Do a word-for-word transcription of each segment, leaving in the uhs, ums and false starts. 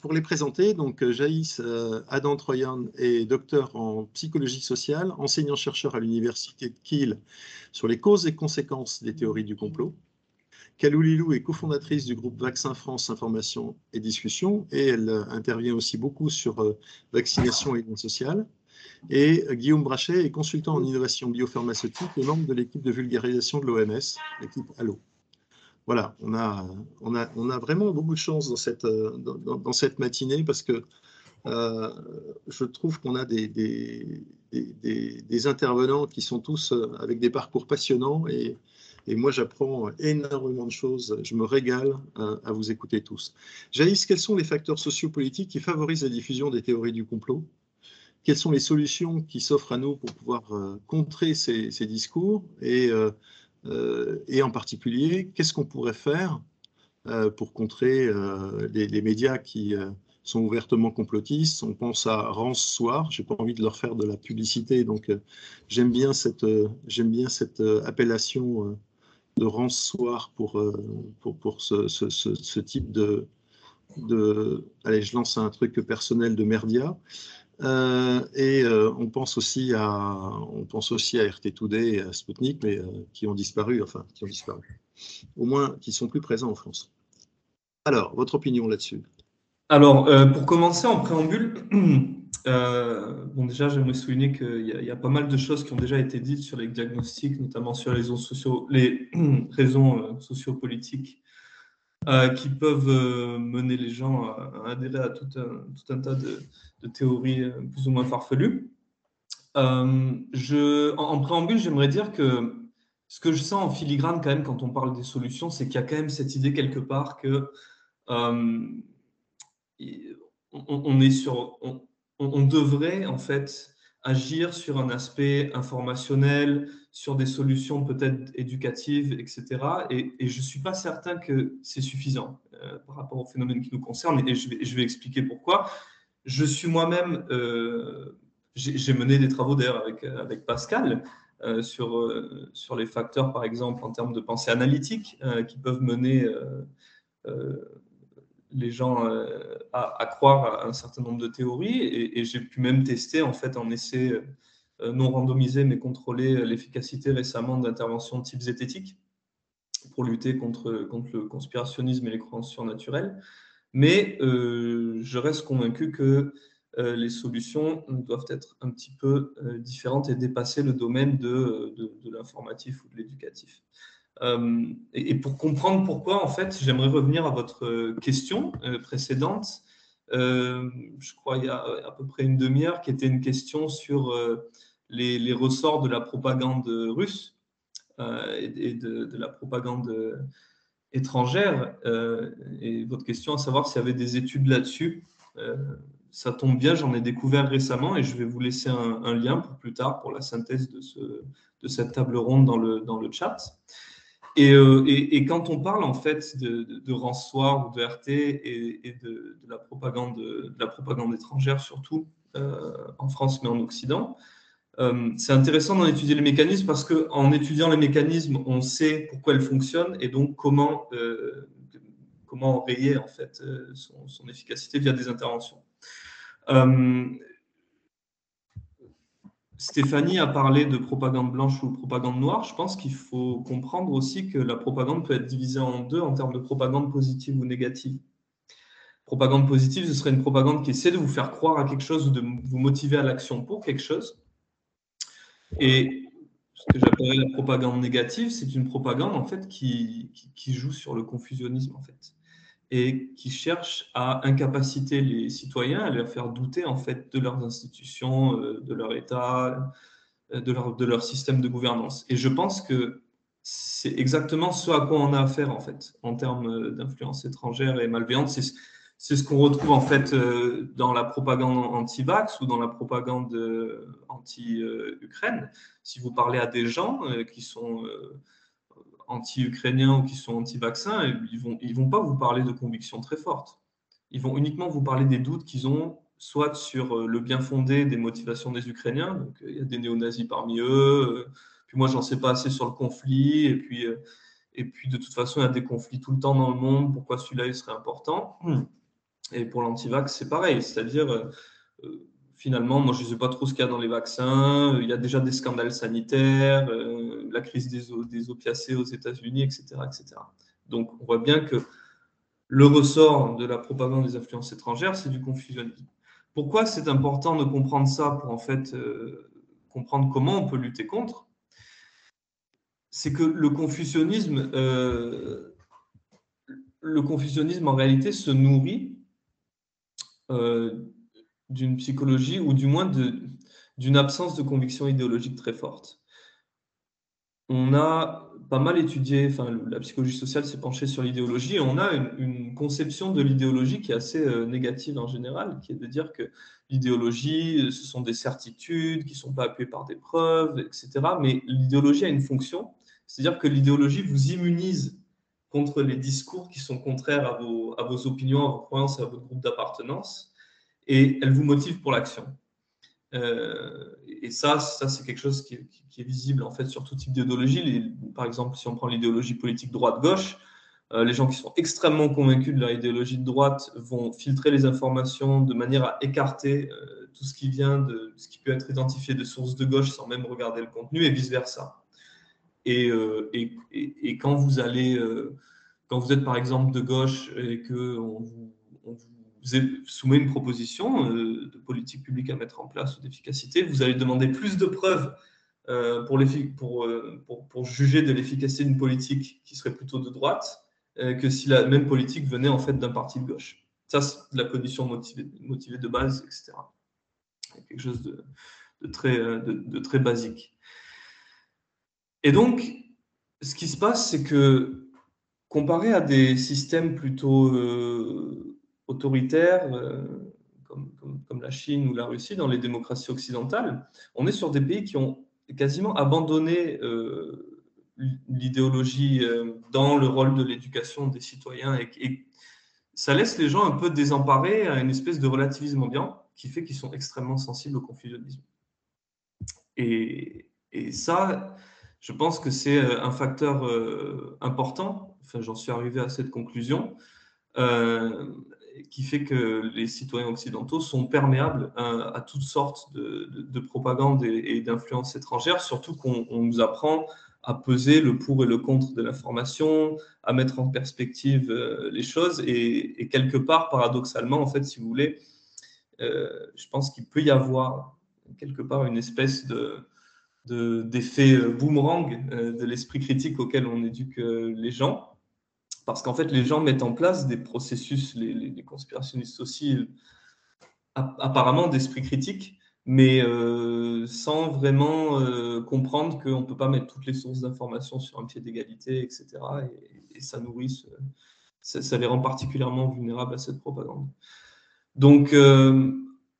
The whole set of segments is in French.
Pour les présenter, donc Jaïs euh, Adam-Troyan est docteur en psychologie sociale, enseignant-chercheur à l'université de Kiel sur les causes et conséquences des théories du complot. Kalou Lilou est cofondatrice du groupe Vaccin France Information et Discussion et elle euh, intervient aussi beaucoup sur euh, vaccination et lien social. Et euh, Guillaume Brachet est consultant en innovation biopharmaceutique et membre de l'équipe de vulgarisation de l'O M S, l'équipe Allo. Voilà, on a, on, a, on a vraiment beaucoup de chance dans cette, dans, dans cette matinée parce que euh, je trouve qu'on a des, des, des, des intervenants qui sont tous avec des parcours passionnants et, et moi j'apprends énormément de choses, je me régale à, à vous écouter tous. Jaïs, quels sont les facteurs sociopolitiques qui favorisent la diffusion des théories du complot? Quelles sont les solutions qui s'offrent à nous pour pouvoir euh, contrer ces, ces discours et euh, Euh, et en particulier, qu'est-ce qu'on pourrait faire euh, pour contrer euh, les, les médias qui euh, sont ouvertement complotistes? On pense à Rance Soir, je n'ai pas envie de leur faire de la publicité, donc euh, j'aime bien cette, euh, j'aime bien cette euh, appellation euh, de Rance Soir pour, euh, pour, pour ce, ce, ce, ce type de, de... Allez, je lance un truc personnel de Merdia. Euh, et euh, on pense aussi à, on pense aussi à R T Today et à Sputnik, mais euh, qui ont disparu, enfin, qui ont disparu. Au moins, qui sont plus présents en France. Alors, votre opinion là-dessus? Alors, euh, pour commencer, en préambule, euh, bon, déjà, j'aimerais souligner qu'il y, a, il y a pas mal de choses qui ont déjà été dites sur les diagnostics, notamment sur les raisons, socio, les raisons euh, sociopolitiques euh, qui peuvent euh, mener les gens à, à adhérer à tout un, tout un tas de, de théories euh, plus ou moins farfelues. Euh, je, en, en préambule, j'aimerais dire que ce que je sens en filigrane quand même quand on parle des solutions, c'est qu'il y a quand même cette idée quelque part que euh, on, on est sur, on, on devrait en fait agir sur un aspect informationnel, sur des solutions peut-être éducatives, et cetera. Et, et je ne suis pas certain que c'est suffisant euh, par rapport au phénomène qui nous concerne. Et je vais, je vais expliquer pourquoi. Je suis moi-même, euh, j'ai, j'ai mené des travaux d'ailleurs avec, avec Pascal euh, sur, euh, sur les facteurs, par exemple, en termes de pensée analytique, euh, qui peuvent mener euh, euh, les gens euh, à, à croire à un certain nombre de théories. Et, et j'ai pu même tester, en fait, en essai euh, non randomisé, mais contrôlé, l'efficacité récemment d'interventions de type zététique pour lutter contre, contre le conspirationnisme et les croyances surnaturelles. Mais euh, je reste convaincu que euh, les solutions doivent être un petit peu euh, différentes et dépasser le domaine de, de, de l'informatif ou de l'éducatif. Euh, et, et pour comprendre pourquoi, en fait, j'aimerais revenir à votre question euh, précédente. Euh, je crois il y a à peu près une demi-heure, qui était une question sur euh, les, les ressorts de la propagande russe euh, et, et de, de la propagande étrangère. Euh, et votre question à savoir s'il y avait des études là-dessus. Euh, ça tombe bien, j'en ai découvert récemment et je vais vous laisser un, un lien pour plus tard pour la synthèse de, ce, de cette table ronde dans le, dans le chat. Et, euh, et, et quand on parle en fait de, de, de Ransoir ou de R T et, et de, de, la propagande, de la propagande étrangère, surtout euh, en France mais en Occident, euh, c'est intéressant d'en étudier les mécanismes parce qu'en étudiant les mécanismes, on sait pourquoi elles fonctionnent et donc comment, euh, comment enrayer en fait, euh, son, son efficacité via des interventions. Euh, Stéphanie a parlé de propagande blanche ou propagande noire. Je pense qu'il faut comprendre aussi que la propagande peut être divisée en deux en termes de propagande positive ou négative. Propagande positive, ce serait une propagande qui essaie de vous faire croire à quelque chose ou de vous motiver à l'action pour quelque chose. Et ce que j'appellerais la propagande négative, c'est une propagande en fait qui, qui, qui joue sur le confusionnisme en fait et qui cherche à incapaciter les citoyens, à les faire douter en fait de leurs institutions, de leur État, de leur, de leur système de gouvernance. Et je pense que c'est exactement ce à quoi on a affaire en fait en termes d'influence étrangère et malveillante. C'est, c'est ce qu'on retrouve en fait dans la propagande anti-vax ou dans la propagande anti-Ukraine. Si vous parlez à des gens qui sont anti-ukrainiens ou qui sont anti-vaccins, ils vont, ils vont pas vous parler de convictions très fortes. Ils vont uniquement vous parler des doutes qu'ils ont, soit sur le bien fondé des motivations des Ukrainiens, donc il y a des néo-nazis parmi eux, puis moi j'en sais pas assez sur le conflit, et puis, et puis de toute façon il y a des conflits tout le temps dans le monde, pourquoi celui-là il serait important? Et pour l'antivax, c'est pareil, c'est-à-dire, euh, finalement, moi je ne sais pas trop ce qu'il y a dans les vaccins, il y a déjà des scandales sanitaires, euh, la crise des, des opiacés aux États-Unis, et cetera, et cetera. Donc on voit bien que le ressort de la propagande des influences étrangères, c'est du confusionnisme. Pourquoi c'est important de comprendre ça pour en fait euh, comprendre comment on peut lutter contre? C'est que le confusionnisme, euh, le confusionnisme en réalité se nourrit euh, d'une psychologie ou du moins d'une absence de conviction idéologique très forte. On a pas mal étudié, enfin la psychologie sociale s'est penchée sur l'idéologie et on a une, une conception de l'idéologie qui est assez euh, négative en général, qui est de dire que l'idéologie, ce sont des certitudes qui ne sont pas appuyées par des preuves, et cetera. Mais l'idéologie a une fonction, c'est-à-dire que l'idéologie vous immunise contre les discours qui sont contraires à vos, à vos opinions, à vos croyances, à votre groupe d'appartenance, et elle vous motive pour l'action. Euh, et ça, ça c'est quelque chose qui est, qui est visible en fait sur tout type d'idéologie. Par exemple, si on prend l'idéologie politique droite-gauche, euh, les gens qui sont extrêmement convaincus de leur idéologie de droite vont filtrer les informations de manière à écarter euh, tout ce qui vient de ce qui peut être identifié de sources de gauche sans même regarder le contenu et vice-versa. Et, euh, et, et, et quand vous allez, euh, quand vous êtes par exemple de gauche et qu'on vous, on vous soumet une proposition euh, de politique publique à mettre en place ou d'efficacité, vous allez demander plus de preuves euh, pour, pour, euh, pour, pour juger de l'efficacité d'une politique qui serait plutôt de droite euh, que si la même politique venait en fait d'un parti de gauche. Ça, c'est de la cognition motivée, motivée de base, et cetera. C'est quelque chose de, de, très, de, de très basique. Et donc, ce qui se passe, c'est que comparé à des systèmes plutôt euh, autoritaires, euh, comme, comme, comme la Chine ou la Russie, dans les démocraties occidentales, on est sur des pays qui ont quasiment abandonné euh, l'idéologie euh, dans le rôle de l'éducation des citoyens. Et, et ça laisse les gens un peu désemparés à une espèce de relativisme ambiant qui fait qu'ils sont extrêmement sensibles au confusionnisme. Et, et ça, je pense que c'est un facteur euh, important, enfin j'en suis arrivé à cette conclusion, euh, qui fait que les citoyens occidentaux sont perméables à, à toutes sortes de, de, de propagande et, et d'influences étrangères, surtout qu'on on nous apprend à peser le pour et le contre de l'information, à mettre en perspective euh, les choses, et, et quelque part, paradoxalement, en fait, si vous voulez, euh, je pense qu'il peut y avoir quelque part une espèce de de, d'effet boomerang euh, de l'esprit critique auquel on éduque euh, les gens. Parce qu'en fait, les gens mettent en place des processus, les, les, les conspirationnistes aussi, apparemment d'esprit critique, mais euh, sans vraiment euh, comprendre qu'on ne peut pas mettre toutes les sources d'informations sur un pied d'égalité, et cetera. Et, et ça nourrit, ce, ça, ça les rend particulièrement vulnérables à cette propagande. Donc, euh,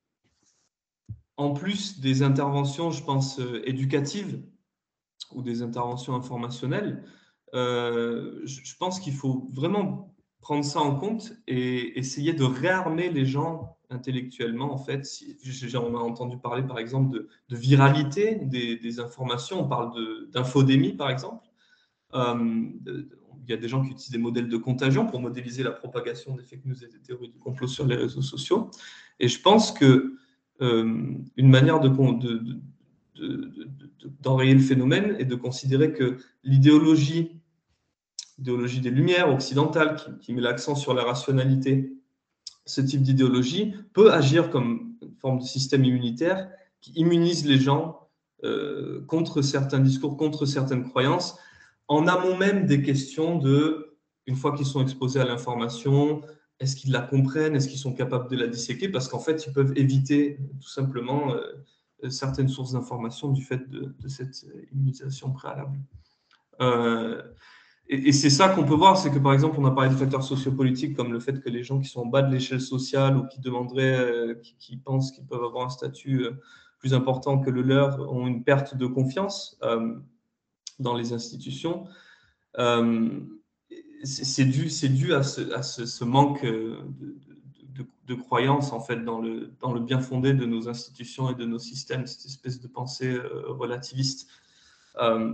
en plus des interventions, je pense, euh, éducatives, ou des interventions informationnelles, euh, je pense qu'il faut vraiment prendre ça en compte et essayer de réarmer les gens intellectuellement. En fait, si, on a entendu parler par exemple de, de viralité des, des informations, on parle d'infodémie par exemple. Euh, il y a des gens qui utilisent des modèles de contagion pour modéliser la propagation des fake news et des théories du complot sur les réseaux sociaux. Et je pense que euh, une manière de, de, de d'enrayer le phénomène et de considérer que l'idéologie, l'idéologie des Lumières occidentale, qui, qui met l'accent sur la rationalité, ce type d'idéologie peut agir comme une forme de système immunitaire qui immunise les gens euh, contre certains discours, contre certaines croyances, en amont même des questions de, une fois qu'ils sont exposés à l'information, est-ce qu'ils la comprennent, est-ce qu'ils sont capables de la disséquer, parce qu'en fait, ils peuvent éviter tout simplement euh, certaines sources d'information du fait de, de cette immunisation préalable. Euh, et, et c'est ça qu'on peut voir, c'est que par exemple, on a parlé de facteurs sociopolitiques comme le fait que les gens qui sont en bas de l'échelle sociale ou qui demanderaient, euh, qui, qui pensent qu'ils peuvent avoir un statut euh, plus important que le leur, ont une perte de confiance euh, dans les institutions. Euh, c'est dû, c'est dû à ce, à ce, ce manque de, de, de, de croyance en fait dans le, dans le bien fondé de nos institutions et de nos systèmes, cette espèce de pensée euh, relativiste. Euh,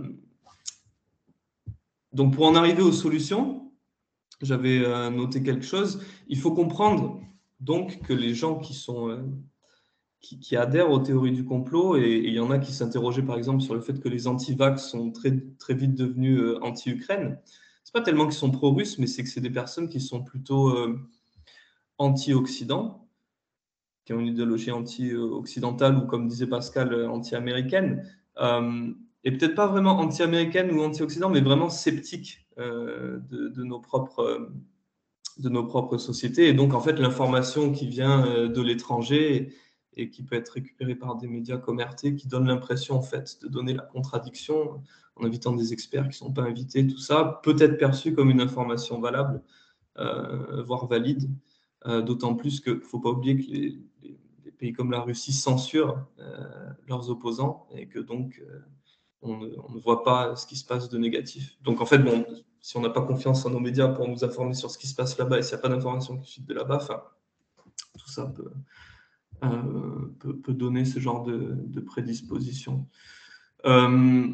donc pour en arriver aux solutions, j'avais euh, noté quelque chose. Il faut comprendre donc que les gens qui sont... Euh, Qui, qui adhèrent aux théories du complot, et il y en a qui s'interrogeaient par exemple sur le fait que les anti-vax sont très, très vite devenus euh, anti-Ukraine. C'est pas tellement qu'ils sont pro-russes, mais c'est que c'est des personnes qui sont plutôt euh, anti-Occident, qui ont une idéologie anti-occidentale ou, comme disait Pascal, euh, anti-américaine. Euh, et peut-être pas vraiment anti-américaine ou anti-Occident, mais vraiment sceptiques euh, de, de, nos propres, euh, de nos propres sociétés. Et donc, en fait, l'information qui vient euh, de l'étranger et qui peut être récupérée par des médias comme R T, qui donne l'impression, en fait, de donner la contradiction en invitant des experts qui ne sont pas invités, tout ça peut être perçu comme une information valable, euh, voire valide, euh, d'autant plus qu'il ne faut pas oublier que les, les, les pays comme la Russie censurent euh, leurs opposants et que donc euh, on, ne, on ne voit pas ce qui se passe de négatif. Donc en fait, bon, si on n'a pas confiance en nos médias pour nous informer sur ce qui se passe là-bas et s'il n'y a pas d'informations qui suivent de là-bas, enfin, tout ça peut, euh, peut, peut donner ce genre de, de prédisposition. Euh,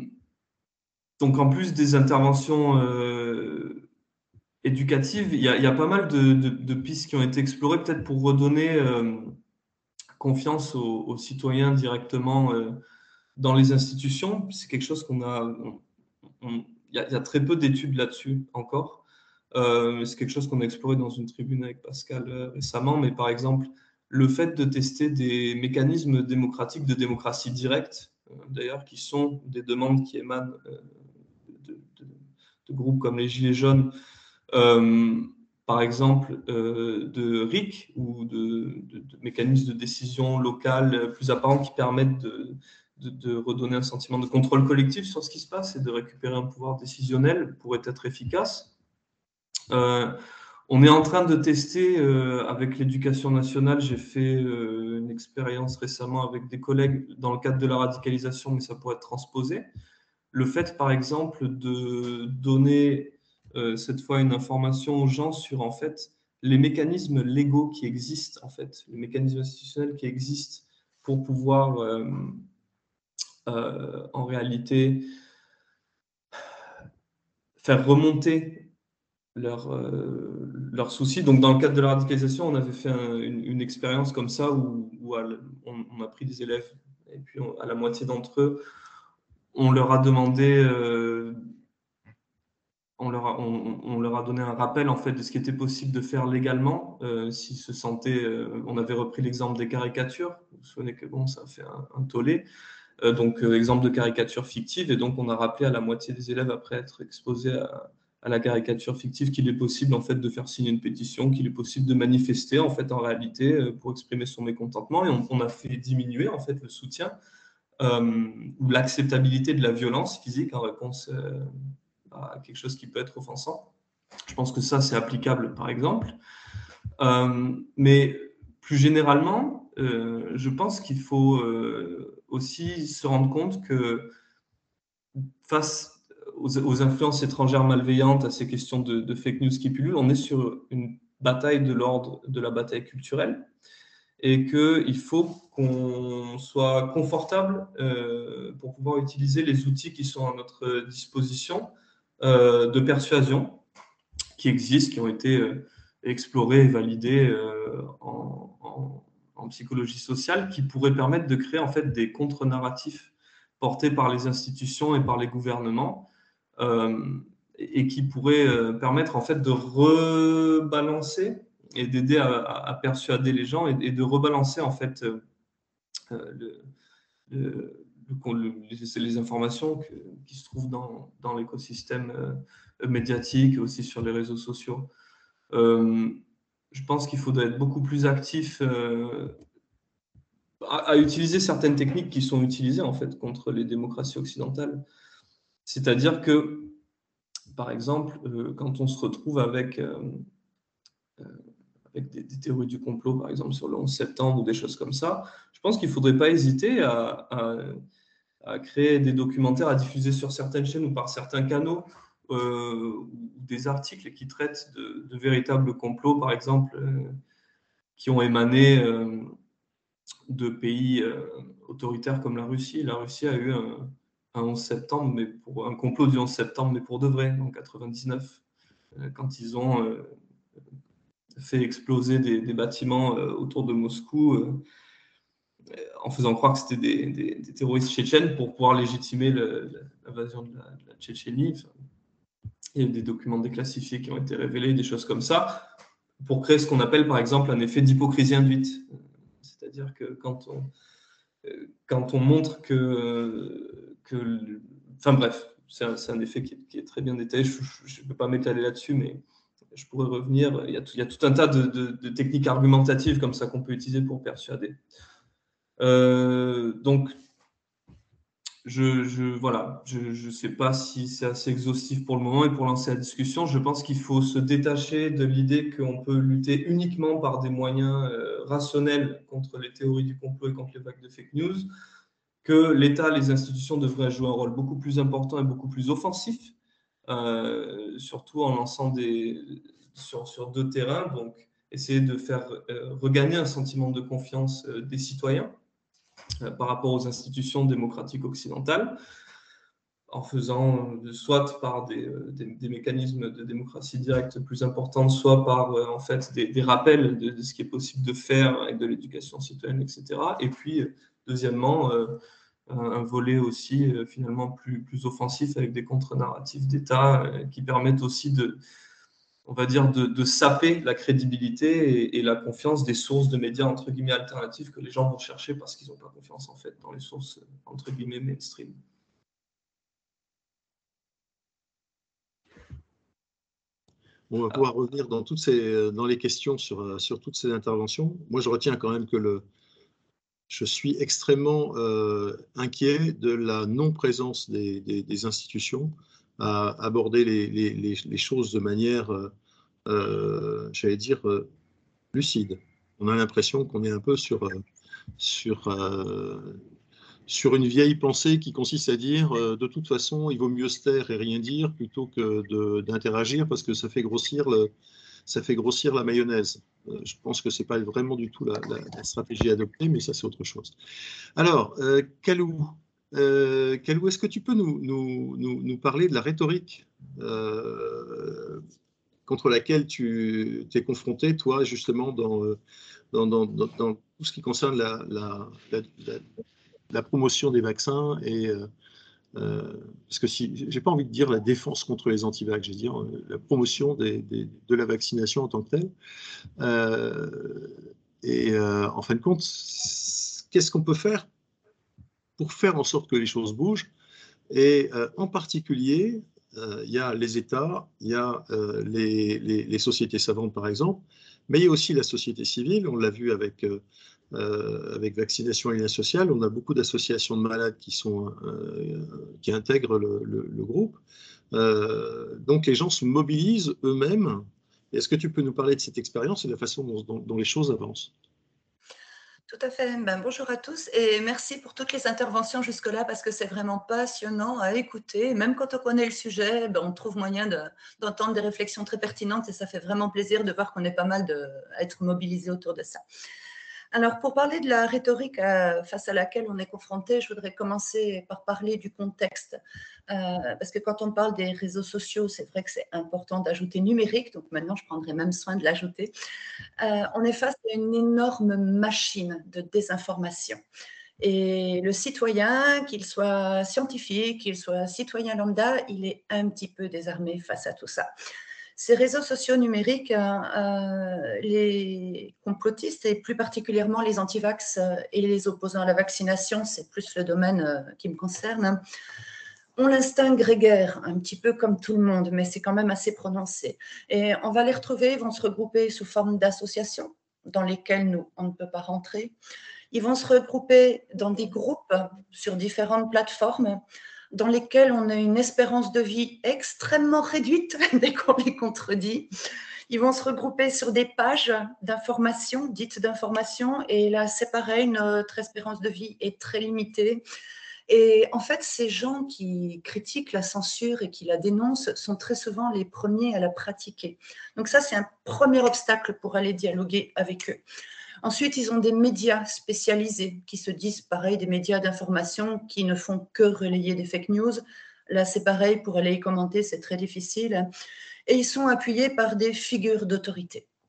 donc en plus des interventions euh, éducatives, il y, a, il y a pas mal de, de, de pistes qui ont été explorées, peut-être pour redonner euh, confiance aux, aux citoyens directement euh, dans les institutions. C'est quelque chose qu'on a... On, on, il y, a, il y a très peu d'études là-dessus encore. Euh, c'est quelque chose qu'on a exploré dans une tribune avec Pascal euh, récemment, mais par exemple, le fait de tester des mécanismes démocratiques de démocratie directe, euh, d'ailleurs, qui sont des demandes qui émanent euh, de, de, de groupes comme les Gilets jaunes, euh, par exemple, euh, de R I C ou de, de, de mécanismes de décision locale plus apparents qui permettent de, de, de redonner un sentiment de contrôle collectif sur ce qui se passe et de récupérer un pouvoir décisionnel pourrait être efficace. Euh, on est en train de tester euh, avec l'éducation nationale. J'ai fait euh, une expérience récemment avec des collègues dans le cadre de la radicalisation, mais ça pourrait être transposé. Le fait, par exemple, de donner euh, cette fois une information aux gens sur en fait les mécanismes légaux qui existent, en fait, les mécanismes institutionnels qui existent pour pouvoir euh, euh, en réalité faire remonter leurs euh, leurs soucis. Donc, dans le cadre de la radicalisation, on avait fait un, une, une expérience comme ça où, où on, on a pris des élèves et puis on, à la moitié d'entre eux, on leur a demandé, euh, on, leur a, on, on, leur a donné un rappel en fait de ce qui était possible de faire légalement euh, s'ils se sentaient. Euh, on avait repris l'exemple des caricatures. Vous vous souvenez que bon, ça a fait un, un tollé. Euh, donc, euh, exemple de caricature fictive. Et donc, on a rappelé à la moitié des élèves, après être exposés à, à la caricature fictive, qu'il est possible en fait de faire signer une pétition, qu'il est possible de manifester en fait en réalité euh, pour exprimer son mécontentement. Et on, on a fait diminuer en fait le soutien euh, ou l'acceptabilité de la violence physique en réponse euh, à quelque chose qui peut être offensant. Je pense que ça, c'est applicable, par exemple. Euh, mais plus généralement, euh, je pense qu'il faut euh, aussi se rendre compte que face aux, aux influences étrangères malveillantes, à ces questions de, de fake news qui pullulent, on est sur une bataille de l'ordre de la bataille culturelle et qu'il faut qu'on soit confortable euh, pour pouvoir utiliser les outils qui sont à notre disposition euh, de persuasion qui existent, qui ont été euh, explorés et validés euh, en, en, en psychologie sociale, qui pourraient permettre de créer en fait des contre-narratifs portés par les institutions et par les gouvernements, euh, et, et qui pourraient euh, permettre en fait de rebalancer et d'aider à, à, à persuader les gens et, et de rebalancer en fait euh, le, le, le, les, les informations que, qui se trouvent dans, dans l'écosystème euh, médiatique et aussi sur les réseaux sociaux. Euh, je pense qu'il faudrait être beaucoup plus actif euh, à, à utiliser certaines techniques qui sont utilisées en fait contre les démocraties occidentales. C'est-à-dire que, par exemple, euh, quand on se retrouve avec, euh, euh, avec des, des théories du complot, par exemple sur le onze septembre ou des choses comme ça, je pense qu'il ne faudrait pas hésiter à, à, à créer des documentaires à diffuser sur certaines chaînes ou par certains canaux, euh, ou des articles qui traitent de, de véritables complots, par exemple, euh, qui ont émané euh, de pays euh, autoritaires comme la Russie. La Russie a eu un, un onze septembre, mais pour un complot du onze septembre, mais pour de vrai, en quatre-vingt-dix-neuf, euh, quand ils ont euh, fait exploser des, des bâtiments euh, autour de Moscou euh, en faisant croire que c'était des, des, des terroristes tchétchènes pour pouvoir légitimer l'invasion de, de la Tchétchénie. Enfin, il y a des documents déclassifiés qui ont été révélés, des choses comme ça, pour créer ce qu'on appelle par exemple un effet d'hypocrisie induite. C'est-à-dire que quand on, quand on montre que... que enfin bref, c'est un, un effet qui est, qui est très bien détaillé, je ne peux pas m'étaler là-dessus, mais je pourrais revenir. Il y a tout, il y a tout un tas de, de, de techniques argumentatives comme ça qu'on peut utiliser pour persuader. Euh, donc, je, je voilà, je ne sais pas si c'est assez exhaustif pour le moment et pour lancer la discussion. Je pense qu'il faut se détacher de l'idée qu'on peut lutter uniquement par des moyens euh, rationnels contre les théories du complot et contre les vagues de fake news, que l'État, les institutions devraient jouer un rôle beaucoup plus important et beaucoup plus offensif, euh, surtout en lançant des sur, sur deux terrains, donc essayer de faire euh, regagner un sentiment de confiance euh, des citoyens euh, par rapport aux institutions démocratiques occidentales, en faisant euh, soit par des, euh, des, des mécanismes de démocratie directe plus importants, soit par euh, en fait des, des rappels de, de ce qui est possible de faire avec de l'éducation citoyenne, et cetera. Et puis, deuxièmement, euh, un volet aussi euh, finalement plus, plus offensif avec des contre-narratifs d'État euh, qui permettent aussi de, on va dire, de, de saper la crédibilité et, et la confiance des sources de médias entre guillemets alternatives que les gens vont chercher parce qu'ils n'ont pas confiance en fait dans les sources entre guillemets mainstream. On va pouvoir revenir dans, toutes ces, dans les questions sur, sur toutes ces interventions. Moi, je retiens quand même que le, je suis extrêmement euh, inquiet de la non-présence des, des, des institutions à aborder les, les, les, les choses de manière, euh, j'allais dire, euh, lucide. On a l'impression qu'on est un peu sur, sur, euh, sur une vieille pensée qui consiste à dire euh, de toute façon, il vaut mieux se taire et rien dire plutôt que d'interagir parce que ça fait grossir le, ça fait grossir la mayonnaise. Euh, je pense que ce n'est pas vraiment du tout la, la, la stratégie adoptée, mais ça, c'est autre chose. Alors, euh, Kalou, euh, Kalou, est-ce que tu peux nous, nous, nous, nous parler de la rhétorique euh, contre laquelle tu t'es confronté, toi, justement, dans, dans, dans, dans, dans tout ce qui concerne la, la, la, la, la promotion des vaccins et euh, euh, parce que si, j'ai pas envie de dire la défense contre les antivax, je veux dire euh, la promotion des, des, de la vaccination en tant que telle. Euh, et euh, en fin de compte, qu'est-ce qu'on peut faire pour faire en sorte que les choses bougent? Et euh, en particulier, euh, il y a les États, il y a euh, les, les, les sociétés savantes, par exemple, mais il y a aussi la société civile. On l'a vu avec, euh, avec Vaccination et Lien Social. On a beaucoup d'associations de malades qui, sont, euh, qui intègrent le, le, le groupe. Euh, donc les gens se mobilisent eux-mêmes. Est-ce que tu peux nous parler de cette expérience et de la façon dont, dont, dont les choses avancent? Tout à fait. Ben, bonjour à tous et merci pour toutes les interventions jusque-là parce que c'est vraiment passionnant à écouter. Même quand on connaît le sujet, ben, on trouve moyen d'entendre de, des réflexions très pertinentes et ça fait vraiment plaisir de voir qu'on est pas mal de, à être mobilisés autour de ça. Alors, pour parler de la rhétorique euh, face à laquelle on est confronté, je voudrais commencer par parler du contexte. Euh, parce que quand on parle des réseaux sociaux, c'est vrai que c'est important d'ajouter numérique. Donc maintenant, je prendrai même soin de l'ajouter. Euh, on est face à une énorme machine de désinformation. Et le citoyen, qu'il soit scientifique, qu'il soit citoyen lambda, il est un petit peu désarmé face à tout ça. Ces réseaux sociaux numériques, euh, les complotistes et plus particulièrement les antivax et les opposants à la vaccination, c'est plus le domaine euh, qui me concerne, ont l'instinct grégaire, un petit peu comme tout le monde, mais c'est quand même assez prononcé. Et on va les retrouver, ils vont se regrouper sous forme d'associations dans lesquelles nous, on ne peut pas rentrer. Ils vont se regrouper dans des groupes sur différentes plateformes dans lesquels on a une espérance de vie extrêmement réduite dès qu'on les contredit. Ils vont se regrouper sur des pages d'information, dites d'information, et là, c'est pareil, notre espérance de vie est très limitée. Et en fait, ces gens qui critiquent la censure et qui la dénoncent sont très souvent les premiers à la pratiquer. Donc ça, c'est un premier obstacle pour aller dialoguer avec eux. Ensuite, ils ont des médias spécialisés qui se disent, pareil, des médias d'information qui ne font que relayer des fake news. Là, c'est pareil, pour aller y commenter, c'est très difficile. Et ils sont appuyés par des figures d'autorité.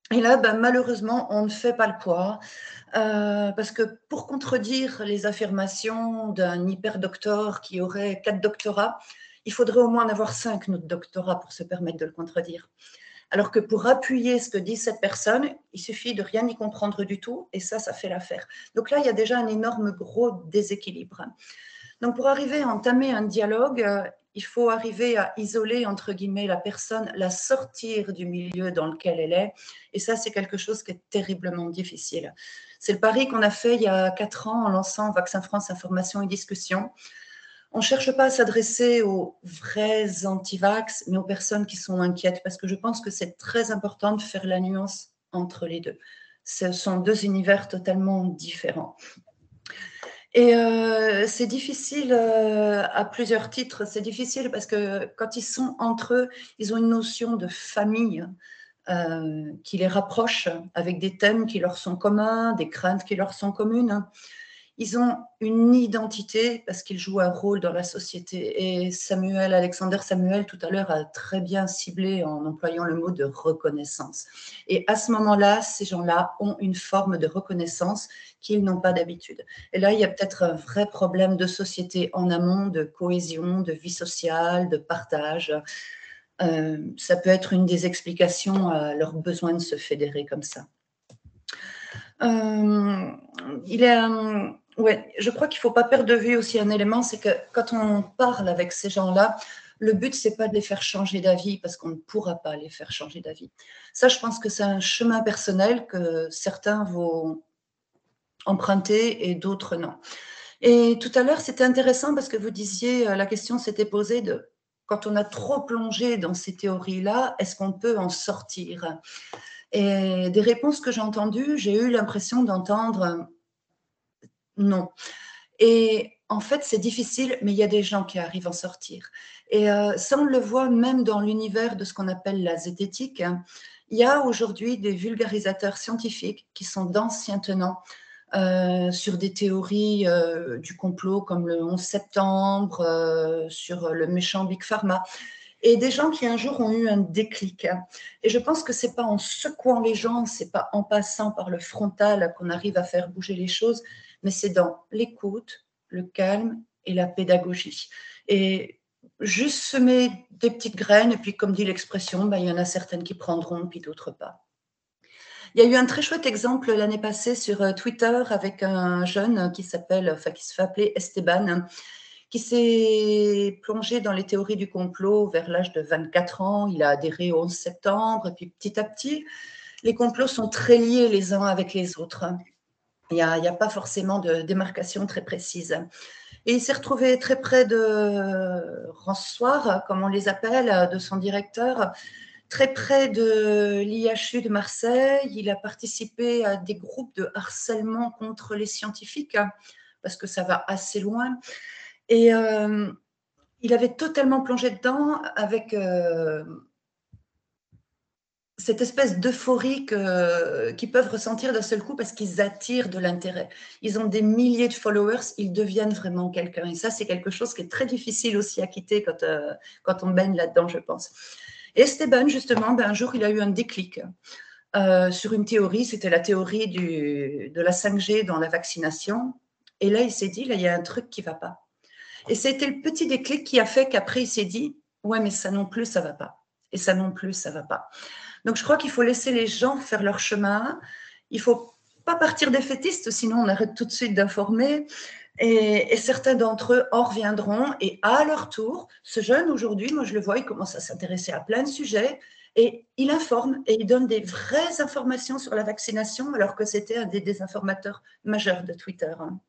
Et là, ben, malheureusement, on ne fait pas le poids, euh, parce que pour contredire les affirmations d'un hyperdocteur qui aurait quatre doctorats, il faudrait au moins en avoir cinq notre doctorat pour se permettre de le contredire. Alors que pour appuyer ce que dit cette personne, il suffit de rien y comprendre du tout, et ça, ça fait l'affaire. Donc là, il y a déjà un énorme gros déséquilibre. Donc pour arriver à entamer un dialogue, euh, il faut arriver à isoler, entre guillemets, la personne, la sortir du milieu dans lequel elle est, et ça, c'est quelque chose qui est terriblement difficile. C'est le pari qu'on a fait il y a quatre ans en lançant Vaccin France Information et Discussion. On ne cherche pas à s'adresser aux vrais anti-vax, mais aux personnes qui sont inquiètes, parce que je pense que c'est très important de faire la nuance entre les deux. Ce sont deux univers totalement différents. Et euh, c'est difficile euh, à plusieurs titres. C'est difficile parce que quand ils sont entre eux, ils ont une notion de famille euh, qui les rapproche, avec des thèmes qui leur sont communs, des craintes qui leur sont communes. Ils ont une identité parce qu'ils jouent un rôle dans la société. Et Samuel, Alexander Samuel, tout à l'heure, a très bien ciblé en employant le mot de reconnaissance. Et à ce moment-là, ces gens-là ont une forme de reconnaissance qu'ils n'ont pas d'habitude. Et là, il y a peut-être un vrai problème de société en amont, de cohésion, de vie sociale, de partage. Euh, ça peut être une des explications à leur besoin de se fédérer comme ça. Euh, il est, euh, ouais, je crois qu'il ne faut pas perdre de vue aussi un élément, c'est que quand on parle avec ces gens-là, le but, ce n'est pas de les faire changer d'avis, parce qu'on ne pourra pas les faire changer d'avis. Ça, je pense que c'est un chemin personnel que certains vont emprunter et d'autres non. Et tout à l'heure, c'était intéressant parce que vous disiez, la question s'était posée de, quand on a trop plongé dans ces théories-là, est-ce qu'on peut en sortir ? Et des réponses que j'ai entendues, j'ai eu l'impression d'entendre non. Et en fait, c'est difficile, mais il y a des gens qui arrivent à en sortir. Et euh, ça, on le voit même dans l'univers de ce qu'on appelle la zététique. Il y a aujourd'hui des vulgarisateurs scientifiques qui sont d'anciens tenants euh, sur des théories euh, du complot comme le onze septembre, euh, sur le méchant Big Pharma. Et des gens qui un jour ont eu un déclic. Et je pense que ce n'est pas en secouant les gens, ce n'est pas en passant par le frontal qu'on arrive à faire bouger les choses, mais c'est dans l'écoute, le calme et la pédagogie. Et juste semer des petites graines, et puis comme dit l'expression, ben, il y en a certaines qui prendront, puis d'autres pas. Il y a eu un très chouette exemple l'année passée sur Twitter avec un jeune qui s'appelle, enfin qui se fait appeler Esteban, qui s'est plongé dans les théories du complot vers l'âge de vingt-quatre ans. Il a adhéré au onze septembre, et puis petit à petit, les complots sont très liés les uns avec les autres. Il n'y a, a pas forcément de démarcation très précise. Et il s'est retrouvé très près de Rançoir, comme on les appelle, de son directeur, très près de l'I H U de Marseille. Il a participé à des groupes de harcèlement contre les scientifiques, parce que ça va assez loin. Et euh, il avait totalement plongé dedans avec euh, cette espèce d'euphorie que, qu'ils peuvent ressentir d'un seul coup parce qu'ils attirent de l'intérêt. Ils ont des milliers de followers, ils deviennent vraiment quelqu'un. Et ça, c'est quelque chose qui est très difficile aussi à quitter quand, euh, quand on baigne là-dedans, je pense. Et Esteban, justement, ben, un jour, il a eu un déclic euh, sur une théorie. C'était la théorie du, de la cinq G dans la vaccination. Et là, il s'est dit, là, il y a un truc qui ne va pas. Et c'était le petit déclic qui a fait qu'après, il s'est dit « Ouais, mais ça non plus, ça ne va pas. Et ça non plus, ça ne va pas. » Donc, je crois qu'il faut laisser les gens faire leur chemin. Il ne faut pas partir défaitiste, sinon on arrête tout de suite d'informer. Et, et certains d'entre eux en reviendront. Et à leur tour, ce jeune, aujourd'hui, moi, je le vois, il commence à s'intéresser à plein de sujets. Et il informe et il donne des vraies informations sur la vaccination, alors que c'était un des désinformateurs majeurs de Twitter.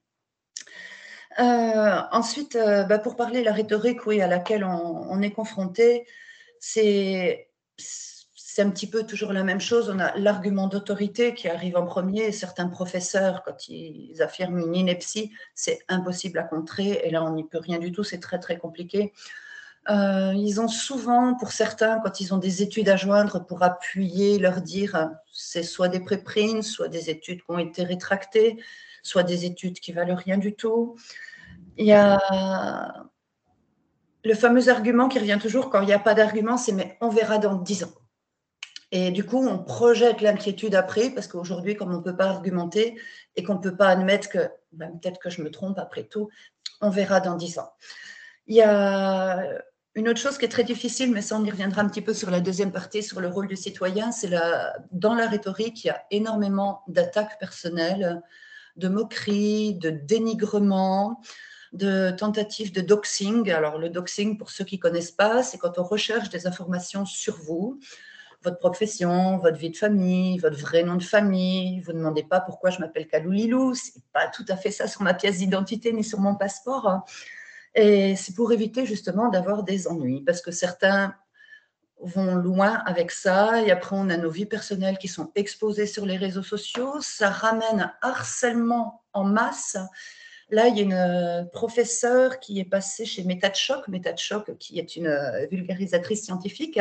Euh, ensuite, euh, bah, pour parler de la rhétorique, oui, à laquelle on, on est confronté, c'est, c'est un petit peu toujours la même chose. On a l'argument d'autorité qui arrive en premier. Certains professeurs, quand ils affirment une ineptie, c'est impossible à contrer. Et là, on n'y peut rien du tout. C'est très, très compliqué. Euh, ils ont souvent, pour certains, quand ils ont des études à joindre pour appuyer, leur dire, c'est soit des préprints, soit des études qui ont été rétractées, soit des études qui valent rien du tout. Il y a le fameux argument qui revient toujours quand il n'y a pas d'argument, c'est « mais on verra dans dix ans ». Et du coup, on projette l'inquiétude après, parce qu'aujourd'hui, comme on ne peut pas argumenter et qu'on ne peut pas admettre que ben, peut-être que je me trompe après tout, on verra dans dix ans. Il y a une autre chose qui est très difficile, mais ça, on y reviendra un petit peu sur la deuxième partie, sur le rôle du citoyen, c'est la, dans la rhétorique, il y a énormément d'attaques personnelles, de moqueries, de dénigrements, de tentatives de doxing. Alors, le doxing, pour ceux qui ne connaissent pas, c'est quand on recherche des informations sur vous, votre profession, votre vie de famille, votre vrai nom de famille. Vous ne demandez pas pourquoi je m'appelle Kaloulilou, ce n'est pas tout à fait ça sur ma pièce d'identité ni sur mon passeport. Et c'est pour éviter justement d'avoir des ennuis, parce que certains vont loin avec ça, et après on a nos vies personnelles qui sont exposées sur les réseaux sociaux, ça ramène un harcèlement en masse. Là, il y a une professeure qui est passée chez MetaChoc, MetaChoc qui est une vulgarisatrice scientifique,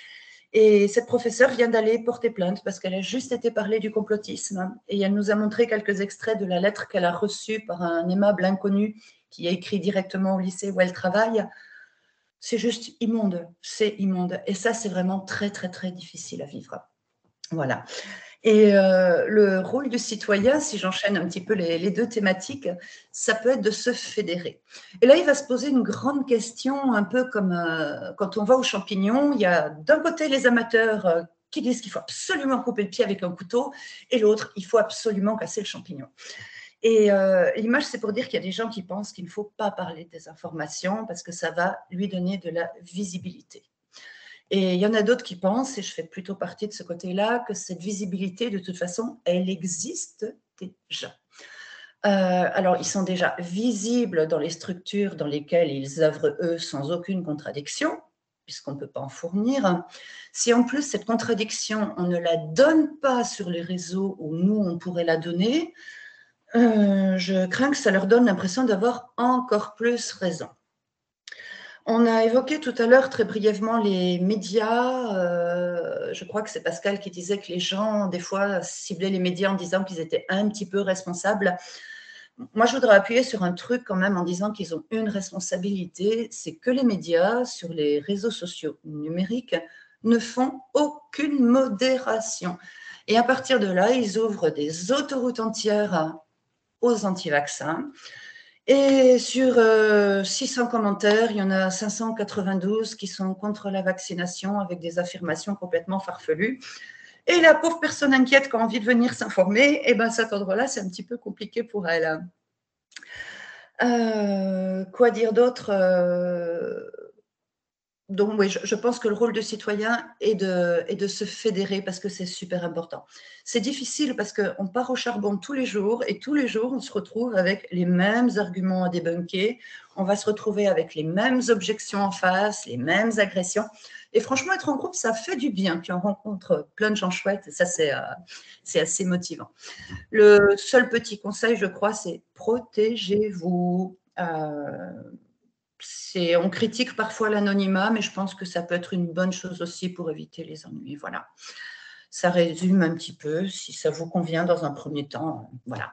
et cette professeure vient d'aller porter plainte parce qu'elle a juste été parler du complotisme, et elle nous a montré quelques extraits de la lettre qu'elle a reçue par un aimable inconnu qui a écrit directement au lycée où elle travaille. C'est juste immonde, c'est immonde. Et ça, c'est vraiment très, très, très difficile à vivre. Voilà. Et euh, le rôle du citoyen, si j'enchaîne un petit peu les, les deux thématiques, ça peut être de se fédérer. Et là, il va se poser une grande question, un peu comme euh, quand on va aux champignons, il y a d'un côté les amateurs euh, qui disent qu'il faut absolument couper le pied avec un couteau, et l'autre, il faut absolument casser le champignon. Et euh, l'image, c'est pour dire qu'il y a des gens qui pensent qu'il ne faut pas parler des informations parce que ça va lui donner de la visibilité. Et il y en a d'autres qui pensent, et je fais plutôt partie de ce côté-là, que cette visibilité, de toute façon, elle existe déjà. Euh, alors, ils sont déjà visibles dans les structures dans lesquelles ils œuvrent, eux, sans aucune contradiction, puisqu'on ne peut pas en fournir. Si en plus, cette contradiction, on ne la donne pas sur les réseaux où nous, on pourrait la donner, Euh, je crains que ça leur donne l'impression d'avoir encore plus raison. On a évoqué tout à l'heure très brièvement les médias. Euh, je crois que c'est Pascal qui disait que les gens, des fois, ciblaient les médias en disant qu'ils étaient un petit peu responsables. Moi, je voudrais appuyer sur un truc quand même en disant qu'ils ont une responsabilité, c'est que les médias, sur les réseaux sociaux numériques, ne font aucune modération. Et à partir de là, ils ouvrent des autoroutes entières aux anti-vaccins. Et sur euh, six cents commentaires, il y en a cinq cent quatre-vingt-douze qui sont contre la vaccination avec des affirmations complètement farfelues. Et la pauvre personne inquiète qui a envie de venir s'informer, eh ben, cet endroit-là, c'est un petit peu compliqué pour elle. Euh, quoi dire d'autre euh, Donc, oui, je, je pense que le rôle de citoyen est de, est de se fédérer parce que c'est super important. C'est difficile parce qu'on part au charbon tous les jours et tous les jours, on se retrouve avec les mêmes arguments à débunker. On va se retrouver avec les mêmes objections en face, les mêmes agressions. Et franchement, être en groupe, ça fait du bien. Puis on rencontre plein de gens chouettes et ça, c'est euh, c'est assez motivant. Le seul petit conseil, je crois, c'est protégez-vous. Euh, C'est, on critique parfois l'anonymat, mais je pense que ça peut être une bonne chose aussi pour éviter les ennuis. Voilà. Ça résume un petit peu, si ça vous convient dans un premier temps. Voilà.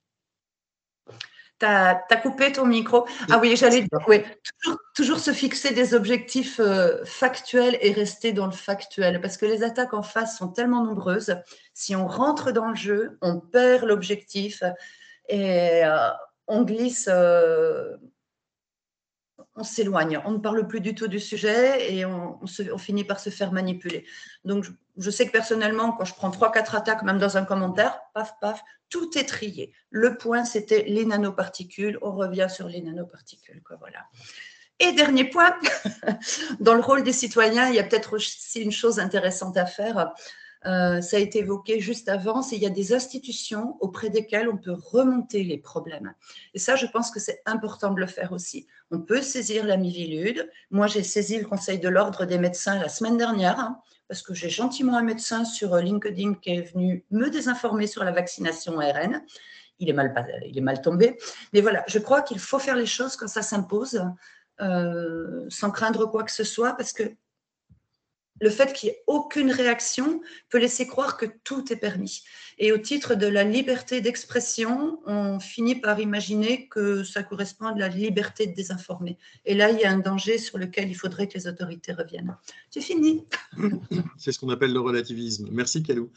Tu as coupé ton micro. Ah oui, j'allais dire, oui, toujours, toujours se fixer des objectifs euh, factuels et rester dans le factuel, parce que les attaques en face sont tellement nombreuses. Si on rentre dans le jeu, on perd l'objectif et euh, on glisse... Euh, on s'éloigne, on ne parle plus du tout du sujet et on, on, se, on finit par se faire manipuler. Donc, je, je sais que personnellement, quand je prends trois quatre attaques, même dans un commentaire, paf, paf, tout est trié. Le point, c'était les nanoparticules. On revient sur les nanoparticules, quoi, voilà. Et dernier point, dans le rôle des citoyens, il y a peut-être aussi une chose intéressante à faire. Euh, ça a été évoqué juste avant, c'est qu'il y a des institutions auprès desquelles on peut remonter les problèmes. Et ça, je pense que c'est important de le faire aussi. On peut saisir la Miviludes. Moi, j'ai saisi le Conseil de l'Ordre des médecins la semaine dernière, hein, parce que j'ai gentiment un médecin sur LinkedIn qui est venu me désinformer sur la vaccination A R N. Il est mal, il est mal tombé. Mais voilà, je crois qu'il faut faire les choses quand ça s'impose, euh, sans craindre quoi que ce soit, parce que le fait qu'il n'y ait aucune réaction peut laisser croire que tout est permis. Et au titre de la liberté d'expression, on finit par imaginer que ça correspond à de la liberté de désinformer. Et là, il y a un danger sur lequel il faudrait que les autorités reviennent. C'est fini. C'est ce qu'on appelle le relativisme. Merci, Kalou.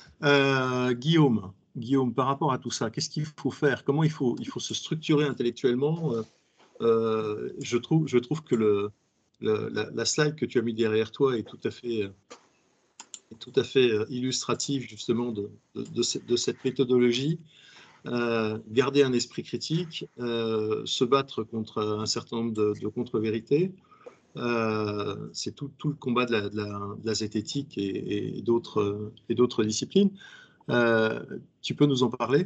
Euh, Guillaume, Guillaume, par rapport à tout ça, qu'est-ce qu'il faut faire? Comment il faut, il faut se structurer intellectuellement? euh, je, trouve, je trouve que le, le, la, la slide que tu as mis derrière toi est tout à fait, est tout à fait illustrative justement de, de, de, cette, de cette méthodologie. Euh, garder un esprit critique, euh, se battre contre un certain nombre de, de contre-vérités. Euh, c'est tout, tout le combat de la, de la, de la zététique et, et d'autres disciplines. Euh, tu peux nous en parler?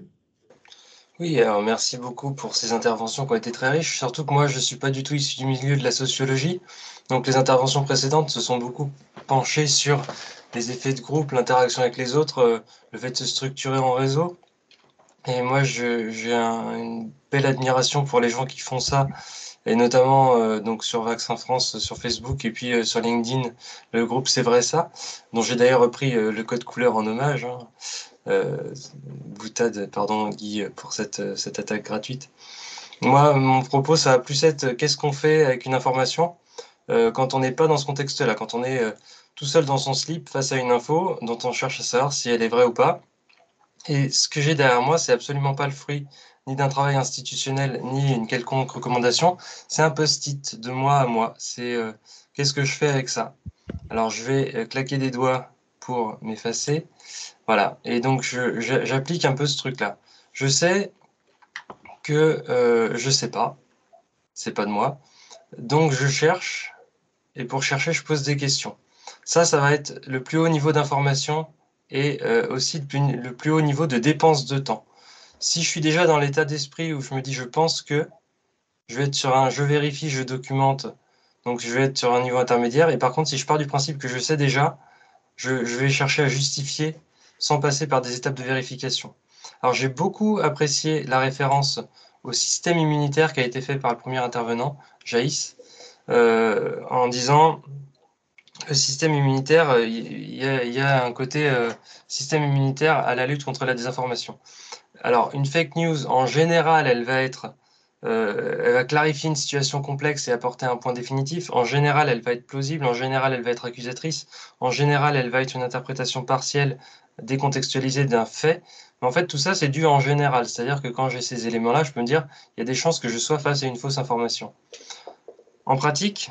Oui, alors merci beaucoup pour ces interventions qui ont été très riches. Surtout que moi, je ne suis pas du tout issu du milieu de la sociologie. Donc les interventions précédentes se sont beaucoup penchées sur les effets de groupe, l'interaction avec les autres, euh, le fait de se structurer en réseau. Et moi, j'ai un, une belle admiration pour les gens qui font ça, et notamment euh, donc sur Vaccin France, sur Facebook, et puis euh, sur LinkedIn, le groupe C'est vrai ça, dont j'ai d'ailleurs repris euh, le code couleur en hommage. Hein. Euh, boutade, pardon Guy, pour cette, cette attaque gratuite. Moi, mon propos, ça va plus être qu'est-ce qu'on fait avec une information euh, quand on n'est pas dans ce contexte-là, quand on est euh, tout seul dans son slip face à une info dont on cherche à savoir si elle est vraie ou pas. Et ce que j'ai derrière moi, c'est absolument pas le fruit ni d'un travail institutionnel, ni une quelconque recommandation. C'est un post-it de moi à moi. C'est euh, qu'est-ce que je fais avec ça? Alors, je vais euh, claquer des doigts pour m'effacer. Voilà. Et donc, j'applique un peu ce truc-là. Je sais que euh, je sais pas. C'est pas de moi. Donc, je cherche. Et pour chercher, je pose des questions. Ça, ça va être le plus haut niveau d'information et euh, aussi le plus, le plus haut niveau de dépense de temps. Si je suis déjà dans l'état d'esprit où je me dis je pense que, je vais être sur un je vérifie, je documente, donc je vais être sur un niveau intermédiaire. Et par contre, si je pars du principe que je sais déjà, je, je vais chercher à justifier sans passer par des étapes de vérification. Alors j'ai beaucoup apprécié la référence au système immunitaire qui a été fait par le premier intervenant, Jaïs, euh, en disant le système immunitaire, il y, y, y a un côté euh, système immunitaire à la lutte contre la désinformation. Alors, une fake news, en général, elle va être, euh, elle va clarifier une situation complexe et apporter un point définitif. En général, elle va être plausible. En général, elle va être accusatrice. En général, elle va être une interprétation partielle, décontextualisée d'un fait. Mais en fait, tout ça, c'est dû en général. C'est-à-dire que quand j'ai ces éléments-là, je peux me dire, il y a des chances que je sois face à une fausse information. En pratique,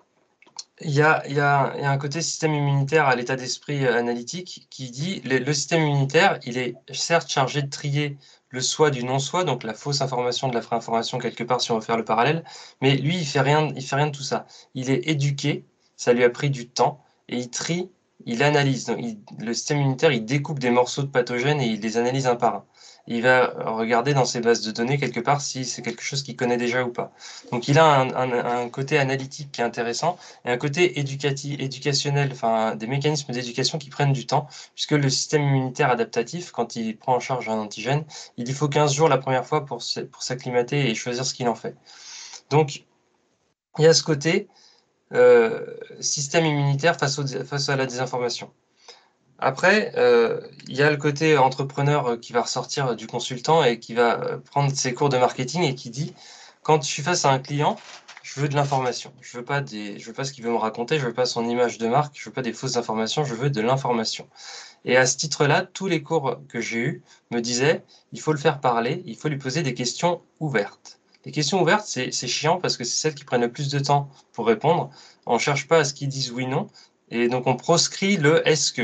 il y a, il y a, il y a un côté système immunitaire à l'état d'esprit analytique qui dit le, le système immunitaire, il est certes chargé de trier le soi du non-soi, donc la fausse information de la vraie information quelque part si on veut faire le parallèle, mais lui, il fait rien, il fait rien de tout ça. Il est éduqué, ça lui a pris du temps, et il trie, il analyse. Donc, il, le système immunitaire, il découpe des morceaux de pathogènes et il les analyse un par un. Il va regarder dans ses bases de données quelque part si c'est quelque chose qu'il connaît déjà ou pas. Donc il a un, un, un côté analytique qui est intéressant et un côté éducatif, éducationnel, enfin des mécanismes d'éducation qui prennent du temps, puisque le système immunitaire adaptatif, quand il prend en charge un antigène, il lui faut quinze jours la première fois pour, pour s'acclimater et choisir ce qu'il en fait. Donc il y a ce côté euh, système immunitaire face, au, face à la désinformation. Après, euh, il y a le côté entrepreneur qui va ressortir du consultant et qui va prendre ses cours de marketing et qui dit, quand je suis face à un client, je veux de l'information. Je veux pas des, je veux pas ce qu'il veut me raconter, je veux pas son image de marque, je veux pas des fausses informations, je veux de l'information. Et à ce titre-là, tous les cours que j'ai eus me disaient, il faut le faire parler, il faut lui poser des questions ouvertes. Les questions ouvertes, c'est chiant parce que c'est celles qui prennent le plus de temps pour répondre. On ne cherche pas à ce qu'ils disent oui, non. Et donc, on proscrit le « est-ce que ».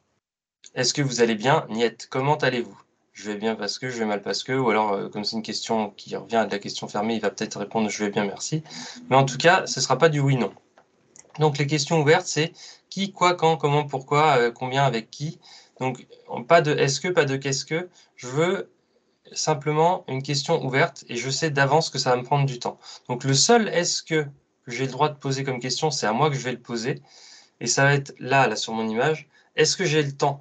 Est-ce que vous allez bien? Niet. Comment allez-vous? Je vais bien parce que, je vais mal parce que, ou alors, euh, comme c'est une question qui revient à de la question fermée, il va peut-être répondre je vais bien, merci. Mais en tout cas, ce ne sera pas du oui-non. Donc, les questions ouvertes, c'est qui, quoi, quand, comment, pourquoi, euh, combien, avec qui. Donc, pas de est-ce que, pas de qu'est-ce que. Je veux simplement une question ouverte et je sais d'avance que ça va me prendre du temps. Donc, le seul est-ce que que j'ai le droit de poser comme question, c'est à moi que je vais le poser. Et ça va être là, là, sur mon image. Est-ce que j'ai le temps?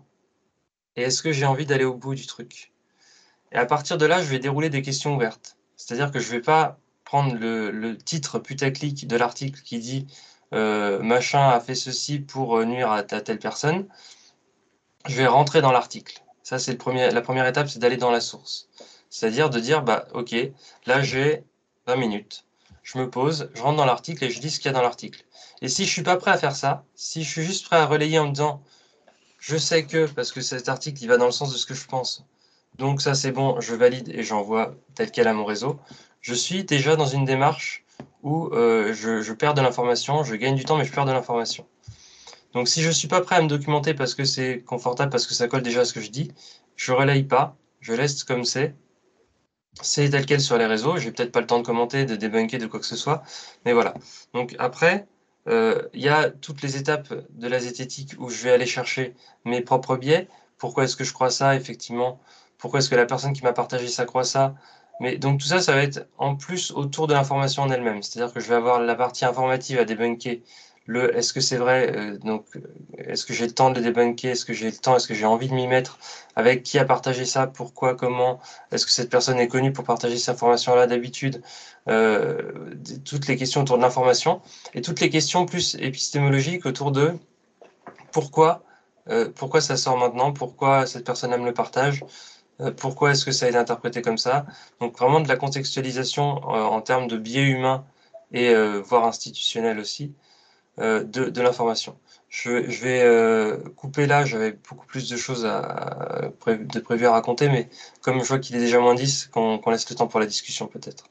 Et est-ce que j'ai envie d'aller au bout du truc? Et à partir de là, je vais dérouler des questions ouvertes. C'est-à-dire que je ne vais pas prendre le, le titre putaclic de l'article qui dit euh, machin a fait ceci pour nuire à, à telle personne, je vais rentrer dans l'article. Ça, c'est le premier, la première étape, c'est d'aller dans la source. C'est-à-dire de dire, bah, ok, là j'ai vingt minutes, je me pose, je rentre dans l'article et je dis ce qu'il y a dans l'article. Et si je suis pas prêt à faire ça, si je suis juste prêt à relayer en me disant, je sais que, parce que cet article, il va dans le sens de ce que je pense, donc ça c'est bon, je valide et j'envoie tel quel à mon réseau, je suis déjà dans une démarche où euh, je, je perds de l'information, je gagne du temps, mais je perds de l'information. Donc si je ne suis pas prêt à me documenter parce que c'est confortable, parce que ça colle déjà à ce que je dis, je ne relaye pas, je laisse comme c'est. C'est tel quel sur les réseaux, j'ai peut-être pas le temps de commenter, de débunker, de quoi que ce soit, mais voilà. Donc après, il euh, y a toutes les étapes de la zététique où je vais aller chercher mes propres biais. Pourquoi est-ce que je crois ça, effectivement? Pourquoi est-ce que la personne qui m'a partagé ça croit ça? Mais donc tout ça, ça va être en plus autour de l'information en elle-même. C'est-à-dire que je vais avoir la partie informative à débunker. Le est-ce que c'est vrai, euh, donc est-ce que j'ai le temps de le débunker, est-ce que j'ai le temps, est-ce que j'ai envie de m'y mettre, avec qui a partagé ça, pourquoi, comment, est-ce que cette personne est connue pour partager cette information-là d'habitude, euh, toutes les questions autour de l'information, et toutes les questions plus épistémologiques autour de pourquoi, euh, pourquoi ça sort maintenant, pourquoi cette personne-là me le partage, euh, pourquoi est-ce que ça a été interprété comme ça. Donc vraiment de la contextualisation euh, en termes de biais humains et euh, voire institutionnel aussi. Euh, de, de l'information. Je, je vais euh, couper là, j'avais beaucoup plus de choses à, à, de prévu à raconter, mais comme je vois qu'il est déjà moins dix, qu'on qu'on laisse le temps pour la discussion peut-être.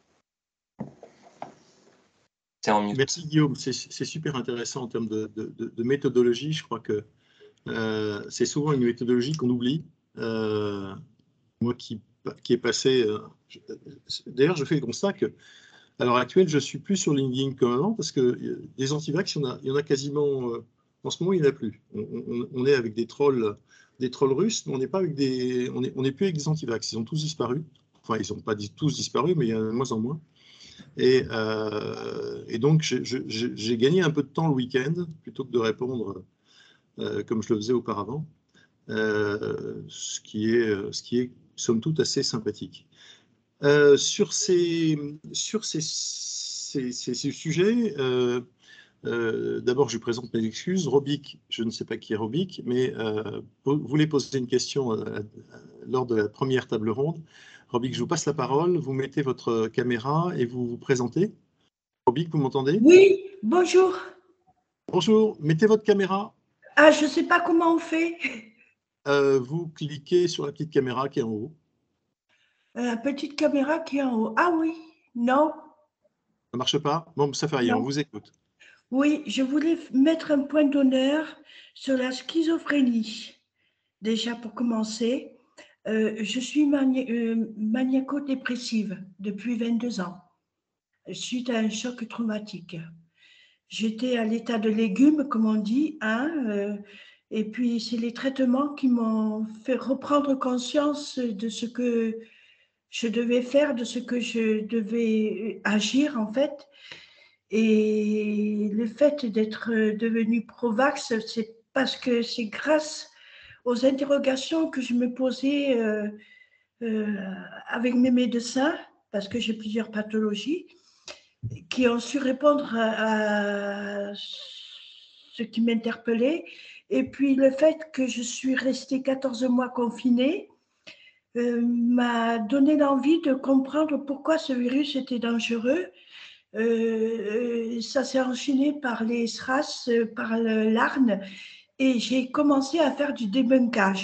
T'es en mute. Merci Guillaume, c'est super intéressant en termes de, de, de, de méthodologie. Je crois que euh, c'est souvent une méthodologie qu'on oublie. Euh, moi qui, qui est passé... Euh, D'ailleurs, je fais le constat que à l'heure actuelle, je suis plus sur LinkedIn comme avant parce que des antivax, il y en a, il y en a quasiment. Euh, en ce moment, il n'y en a plus. On, on, on est avec des trolls, des trolls russes, mais on n'est pas avec des. On n'est on est plus avec des antivax. Ils ont tous disparu. Enfin, ils n'ont pas tous disparu, mais il y en a de moins en moins. Et, euh, et donc, j'ai gagné un peu de temps le week-end plutôt que de répondre euh, comme je le faisais auparavant, euh, ce qui est, ce qui est somme toute assez sympathique. Euh, sur ces, sur ces, ces, ces, ces sujets, euh, euh, d'abord je lui présente mes excuses. Robic, je ne sais pas qui est Robic, mais euh, vous voulez poser une question euh, lors de la première table ronde. Robic, je vous passe la parole, vous mettez votre caméra et vous vous présentez. Robic, vous m'entendez? Oui, bonjour. Bonjour, mettez votre caméra. Ah, je ne sais pas comment on fait. Euh, vous cliquez sur la petite caméra qui est en haut. La petite caméra qui est en haut. Ah oui, non. Ça ne marche pas? Bon, ça fait rien, Non. on vous écoute. Oui, je voulais mettre un point d'honneur sur la schizophrénie. Déjà, pour commencer, euh, je suis mani euh, maniaco-dépressive depuis vingt-deux ans, suite à un choc traumatique. J'étais à l'état de légume, comme on dit, hein, euh, et puis c'est les traitements qui m'ont fait reprendre conscience de ce que je devais faire, de ce que je devais agir en fait. Et le fait d'être devenue pro-vax, c'est parce que c'est grâce aux interrogations que je me posais euh, euh, avec mes médecins, parce que j'ai plusieurs pathologies, qui ont su répondre à, à ce qui m'interpellait. Et puis le fait que je suis restée quatorze mois confinée euh, m'a donné l'envie de comprendre pourquoi ce virus était dangereux. Euh, ça s'est enchaîné par les S R A S, par l'A R N, et j'ai commencé à faire du débunkage.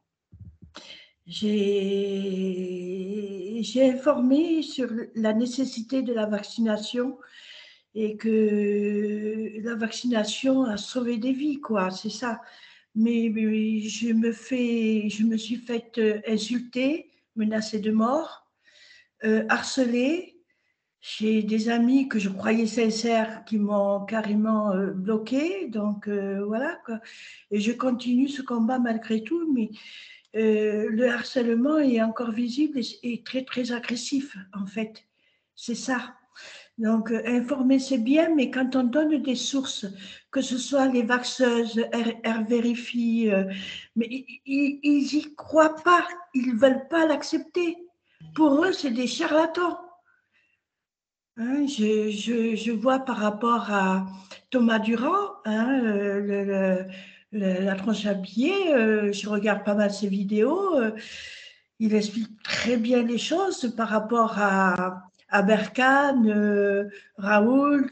J'ai informé sur la nécessité de la vaccination et que la vaccination a sauvé des vies, quoi, c'est ça. Mais, mais je, me fais, je me suis faite insulter, menacée de mort, euh, harcelée. J'ai des amis que je croyais sincères qui m'ont carrément euh, bloquée, donc euh, voilà, quoi. Et je continue ce combat malgré tout, mais euh, le harcèlement est encore visible et, et très, très agressif, en fait. C'est ça. Donc, euh, informer, c'est bien, mais quand on donne des sources, que ce soit les vaxeuses, R-Vérifie, euh, mais ils n'y croient pas, ils ne veulent pas l'accepter. Pour eux, c'est des charlatans. Hein, je, je, je vois par rapport à Thomas Durand, hein, le, le, le, le, la tronche à billets, euh, je regarde pas mal ses vidéos, euh, il explique très bien les choses par rapport à, à Berkane, euh, Raoult,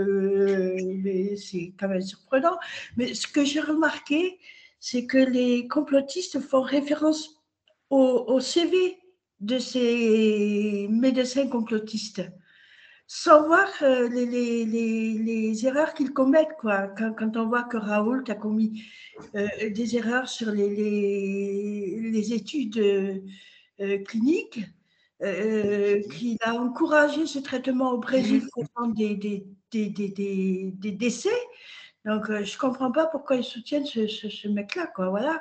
euh, c'est quand même surprenant. Mais ce que j'ai remarqué, c'est que les complotistes font référence au, au C V de ces médecins complotistes sans voir euh, les, les, les, les, erreurs qu'ils commettent. Quoi. Quand, quand, on voit que Raoult a commis euh, des erreurs sur les, les, les études euh, cliniques, euh, qu'il a encouragé ce traitement au Brésil faisant des, des, des, des, des, des décès. Donc, euh, je ne comprends pas pourquoi ils soutiennent ce, ce, ce mec-là. Quoi. Voilà.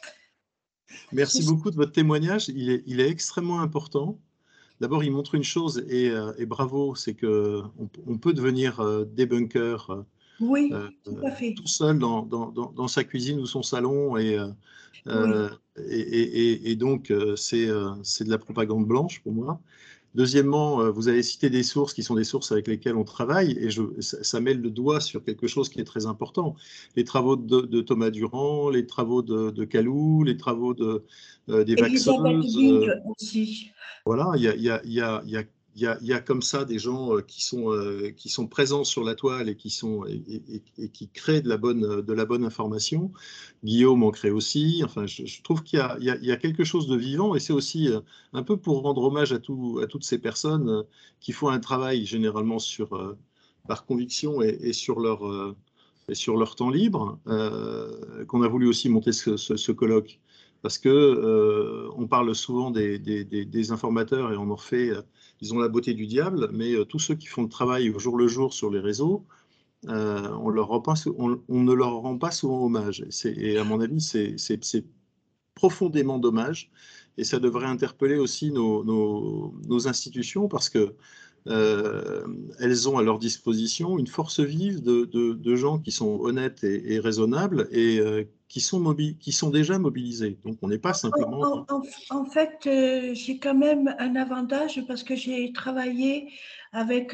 Merci beaucoup de votre témoignage. Il est, il est extrêmement important. D'abord, il montre une chose, et, euh, et bravo, c'est qu'on on peut devenir euh, débunker oui, euh, tout à fait. tout seul dans, dans, dans, dans sa cuisine ou son salon. Et, euh, oui. et, et, et donc, euh, c'est euh, de la propagande blanche pour moi. Deuxièmement, euh, vous avez cité des sources qui sont des sources avec lesquelles on travaille, et je, ça, ça met le doigt sur quelque chose qui est très important. Les travaux de, de Thomas Durand, les travaux de, de Calou, les travaux de, euh, des Elisabeth vaxeuses. Bing Euh, aussi. voilà, il y a, il y a, il y a, il y a il y, a, il y a comme ça des gens euh, qui sont, euh, qui sont présents sur la toile et qui, sont, et, et, et qui créent de la, bonne, de la bonne information. Guillaume en crée aussi. Enfin, je, je trouve qu'il y, y, y a quelque chose de vivant, et c'est aussi euh, un peu pour rendre hommage à, tout, à toutes ces personnes euh, qui font un travail généralement sur, euh, par conviction et, et, sur leur, euh, et sur leur temps libre, euh, qu'on a voulu aussi monter ce, ce, ce colloque. Parce que euh, on parle souvent des, des, des, des informateurs et on en fait, euh, ils ont la beauté du diable, mais euh, tous ceux qui font le travail au jour le jour sur les réseaux, euh, on, leur rend pas, on, on ne leur rend pas souvent hommage. Et, et à mon avis, c'est profondément dommage. Et ça devrait interpeller aussi nos, nos, nos institutions, parce que euh, elles ont à leur disposition une force vive de, de, de gens qui sont honnêtes et, et raisonnables, et euh, qui sont, mobi qui sont déjà mobilisés. Donc on n'est pas simplement... En, en, en fait, euh, j'ai quand même un avantage parce que j'ai travaillé avec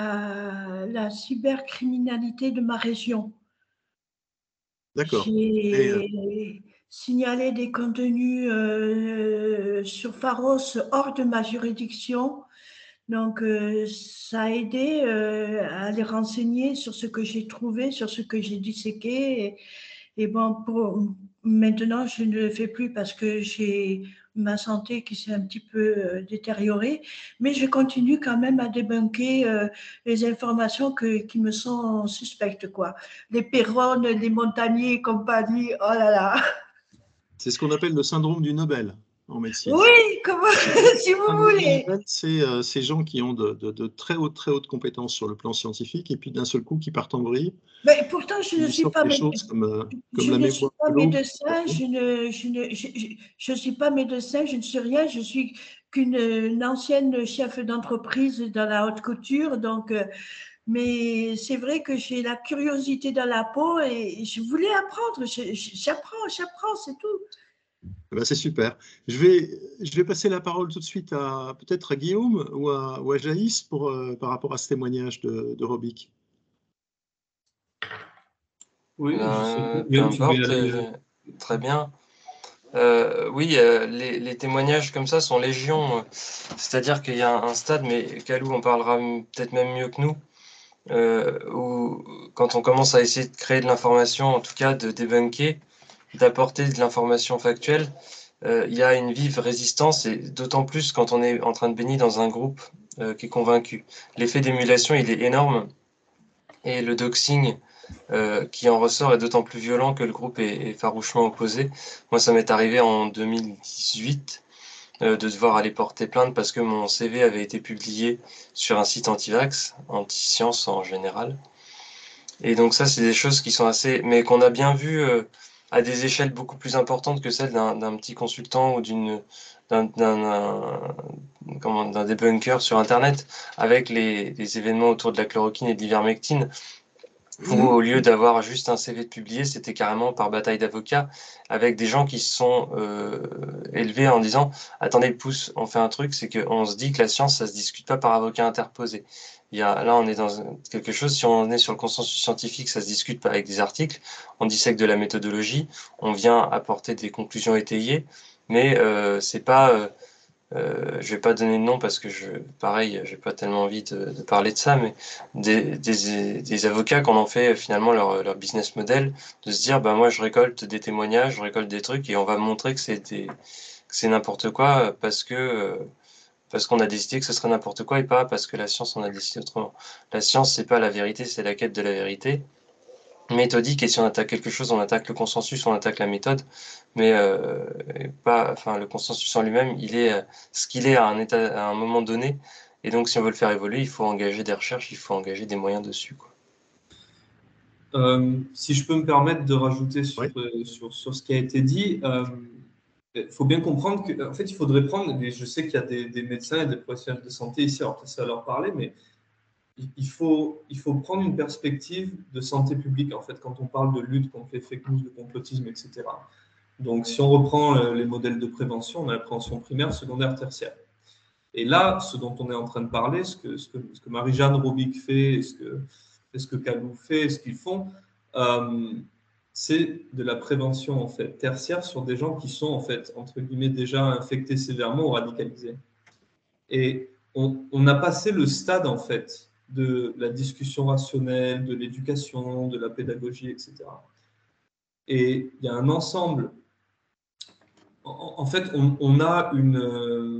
la, la cybercriminalité de ma région. D'accord. J'ai euh... signalé des contenus euh, sur Pharos hors de ma juridiction. Donc, euh, ça a aidé euh, à les renseigner sur ce que j'ai trouvé, sur ce que j'ai disséqué. Et, et bon, pour, maintenant, je ne le fais plus parce que j'ai ma santé qui s'est un petit peu euh, détériorée, mais je continue quand même à débunker euh, les informations que, qui me sont suspectes, quoi. Les Péronnes, les Montagniers et compagnie, oh là là. C'est ce qu'on appelle le syndrome du Nobel en médecine. Oui, comment, si vous voulez. C'est euh, ces gens qui ont de, de, de très hautes, très hautes compétences sur le plan scientifique, et puis d'un seul coup qui partent en vrille. Mais pourtant, je ne suis pas, des choses comme, euh, comme je la ne suis mémoire pas de l'eau. médecin, je ne, je ne, je, je, je suis pas médecin, je ne suis rien, je suis qu'une ancienne chef d'entreprise dans la haute couture, donc, euh, mais c'est vrai que j'ai la curiosité dans la peau et je voulais apprendre, j'apprends, j'apprends, c'est tout. Ben, c'est super. Je vais, je vais passer la parole tout de suite à peut-être à Guillaume ou à, ou à Jaïs pour, euh, par rapport à ce témoignage de, de Robic. Oui, euh, peu importe, euh, très bien. Euh, oui, euh, les, les témoignages comme ça sont légion, euh, c'est-à-dire qu'il y a un, un stade, mais Calou en parlera peut-être même mieux que nous, euh, où quand on commence à essayer de créer de l'information, en tout cas de débunker, d'apporter de l'information factuelle, euh, il y a une vive résistance, et d'autant plus quand on est en train de baigner dans un groupe euh, qui est convaincu. L'effet d'émulation, il est énorme, et le doxing euh, qui en ressort est d'autant plus violent que le groupe est, est farouchement opposé. Moi, ça m'est arrivé en deux mille dix-huit euh, de devoir aller porter plainte parce que mon C V avait été publié sur un site anti-vax, anti-science en général. Et donc ça, c'est des choses qui sont assez... mais qu'on a bien vu euh, à des échelles beaucoup plus importantes que celles d'un petit consultant ou d'une d'un d'un débunker sur Internet, avec les, les événements autour de la chloroquine et de l'ivermectine. Pour, au lieu d'avoir juste un C V de publié, c'était carrément par bataille d'avocats, avec des gens qui se sont euh, élevés en disant « Attendez, pouce, on fait un truc, c'est qu'on se dit que la science, ça se discute pas par avocat interposé. » Il y a, là, on est dans quelque chose, si on est sur le consensus scientifique, ça se discute pas avec des articles, on dissèque de la méthodologie, on vient apporter des conclusions étayées, mais euh, c'est pas... Euh, Euh, je vais pas donner de nom parce que je, pareil, j'ai pas tellement envie de, de parler de ça, mais des, des, des avocats qu'on en fait finalement leur, leur business model, de se dire, bah moi je récolte des témoignages, je récolte des trucs et on va montrer que c'est des, que c'est n'importe quoi parce que parce qu'on a décidé que ce serait n'importe quoi et pas parce que la science en a décidé autrement. La science c'est pas la vérité, c'est la quête de la vérité. Méthodique, et si on attaque quelque chose, on attaque le consensus, on attaque la méthode, mais euh, pas, enfin, le consensus en lui-même, il est euh, ce qu'il est à un état, à un moment donné, et donc si on veut le faire évoluer, il faut engager des recherches, il faut engager des moyens dessus, quoi. Euh, si je peux me permettre de rajouter sur, Oui. euh, sur, sur ce qui a été dit, euh, il faut bien comprendre qu'en fait, il faudrait prendre, et je sais qu'il y a des, des médecins et des professionnels de santé ici, alors peut-être ça va leur parler, mais il faut, il faut prendre une perspective de santé publique, en fait, quand on parle de lutte contre les fake news, le complotisme, et cetera. Donc, si on reprend les modèles de prévention, on a la prévention primaire, secondaire, tertiaire. Et là, ce dont on est en train de parler, ce que, ce que, ce que Marie-Jeanne Robic fait, et ce que, ce que Calou fait, et ce qu'ils font, euh, c'est de la prévention en fait tertiaire sur des gens qui sont en fait entre guillemets déjà infectés sévèrement ou radicalisés. Et on, on a passé le stade en fait de la discussion rationnelle, de l'éducation, de la pédagogie, et cetera. Et il y a un ensemble. En, en fait, on, on a une euh,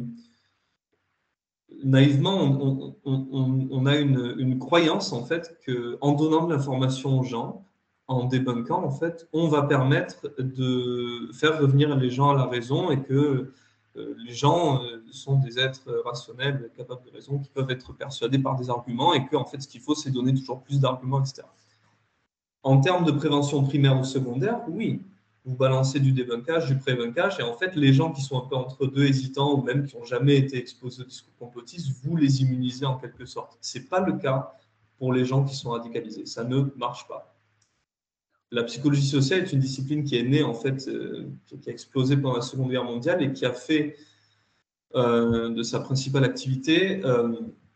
naïvement, on, on, on, on a une, une croyance en fait que en donnant de l'information aux gens, en débunkant en fait, on va permettre de faire revenir les gens à la raison et que euh, les gens euh, sont des êtres rationnels, capables de raison, qui peuvent être persuadés par des arguments et que en fait, ce qu'il faut, c'est donner toujours plus d'arguments, et cetera. En termes de prévention primaire ou secondaire, oui, vous balancez du débunkage, du prébunkage, et en fait, les gens qui sont un peu entre deux, hésitants, ou même qui n'ont jamais été exposés au discours complotiste, vous les immunisez en quelque sorte. Ce n'est pas le cas pour les gens qui sont radicalisés. Ça ne marche pas. La psychologie sociale est une discipline qui est née, en fait, euh, qui a explosé pendant la Seconde Guerre mondiale et qui a fait euh, de sa principale activité euh,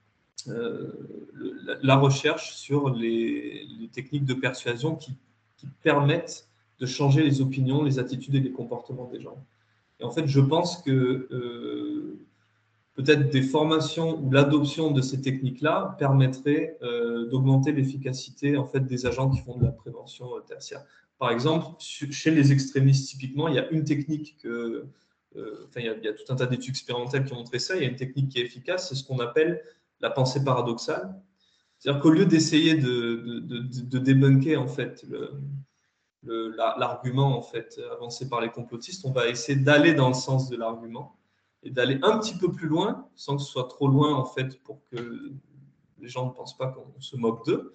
euh, la, la recherche sur les, les techniques de persuasion qui, qui permettent de changer les opinions, les attitudes et les comportements des gens. Et en fait, je pense que euh, peut-être des formations ou l'adoption de ces techniques-là permettrait euh, d'augmenter l'efficacité en fait, des agents qui font de la prévention euh, tertiaire. Par exemple, chez les extrémistes, typiquement, il y a une technique que, euh, enfin, il y a, il y a tout un tas d'études expérimentales qui ont montré ça. Il y a une technique qui est efficace, c'est ce qu'on appelle la pensée paradoxale. C'est-à-dire qu'au lieu d'essayer de, de, de, de débunker en fait le, le, l'argument en fait avancé par les complotistes, on va essayer d'aller dans le sens de l'argument et d'aller un petit peu plus loin, sans que ce soit trop loin en fait pour que les gens ne pensent pas qu'on se moque d'eux.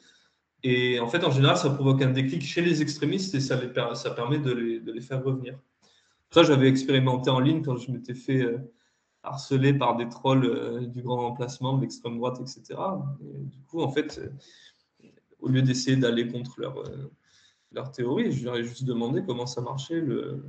Et en fait, en général, ça provoque un déclic chez les extrémistes et ça, les, ça permet de les, de les faire revenir. Ça, j'avais expérimenté en ligne quand je m'étais fait euh, harcelé par des trolls euh, du grand remplacement, de l'extrême droite, et cetera. Et du coup, en fait, euh, au lieu d'essayer d'aller contre leur, euh, leur théorie, je leur ai juste demandé comment ça marchait, le,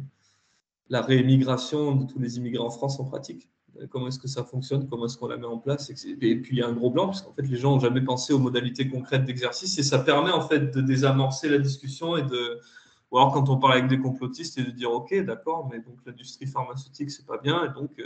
la réémigration de tous les immigrés en France en pratique. Comment est-ce que ça fonctionne, comment est-ce qu'on la met en place. Et puis, il y a un gros blanc, parce qu'en fait, les gens n'ont jamais pensé aux modalités concrètes d'exercice, et ça permet en fait de désamorcer la discussion et de... Ou alors, quand on parle avec des complotistes, et de dire, OK, d'accord, mais donc l'industrie pharmaceutique, c'est pas bien, et donc... Euh,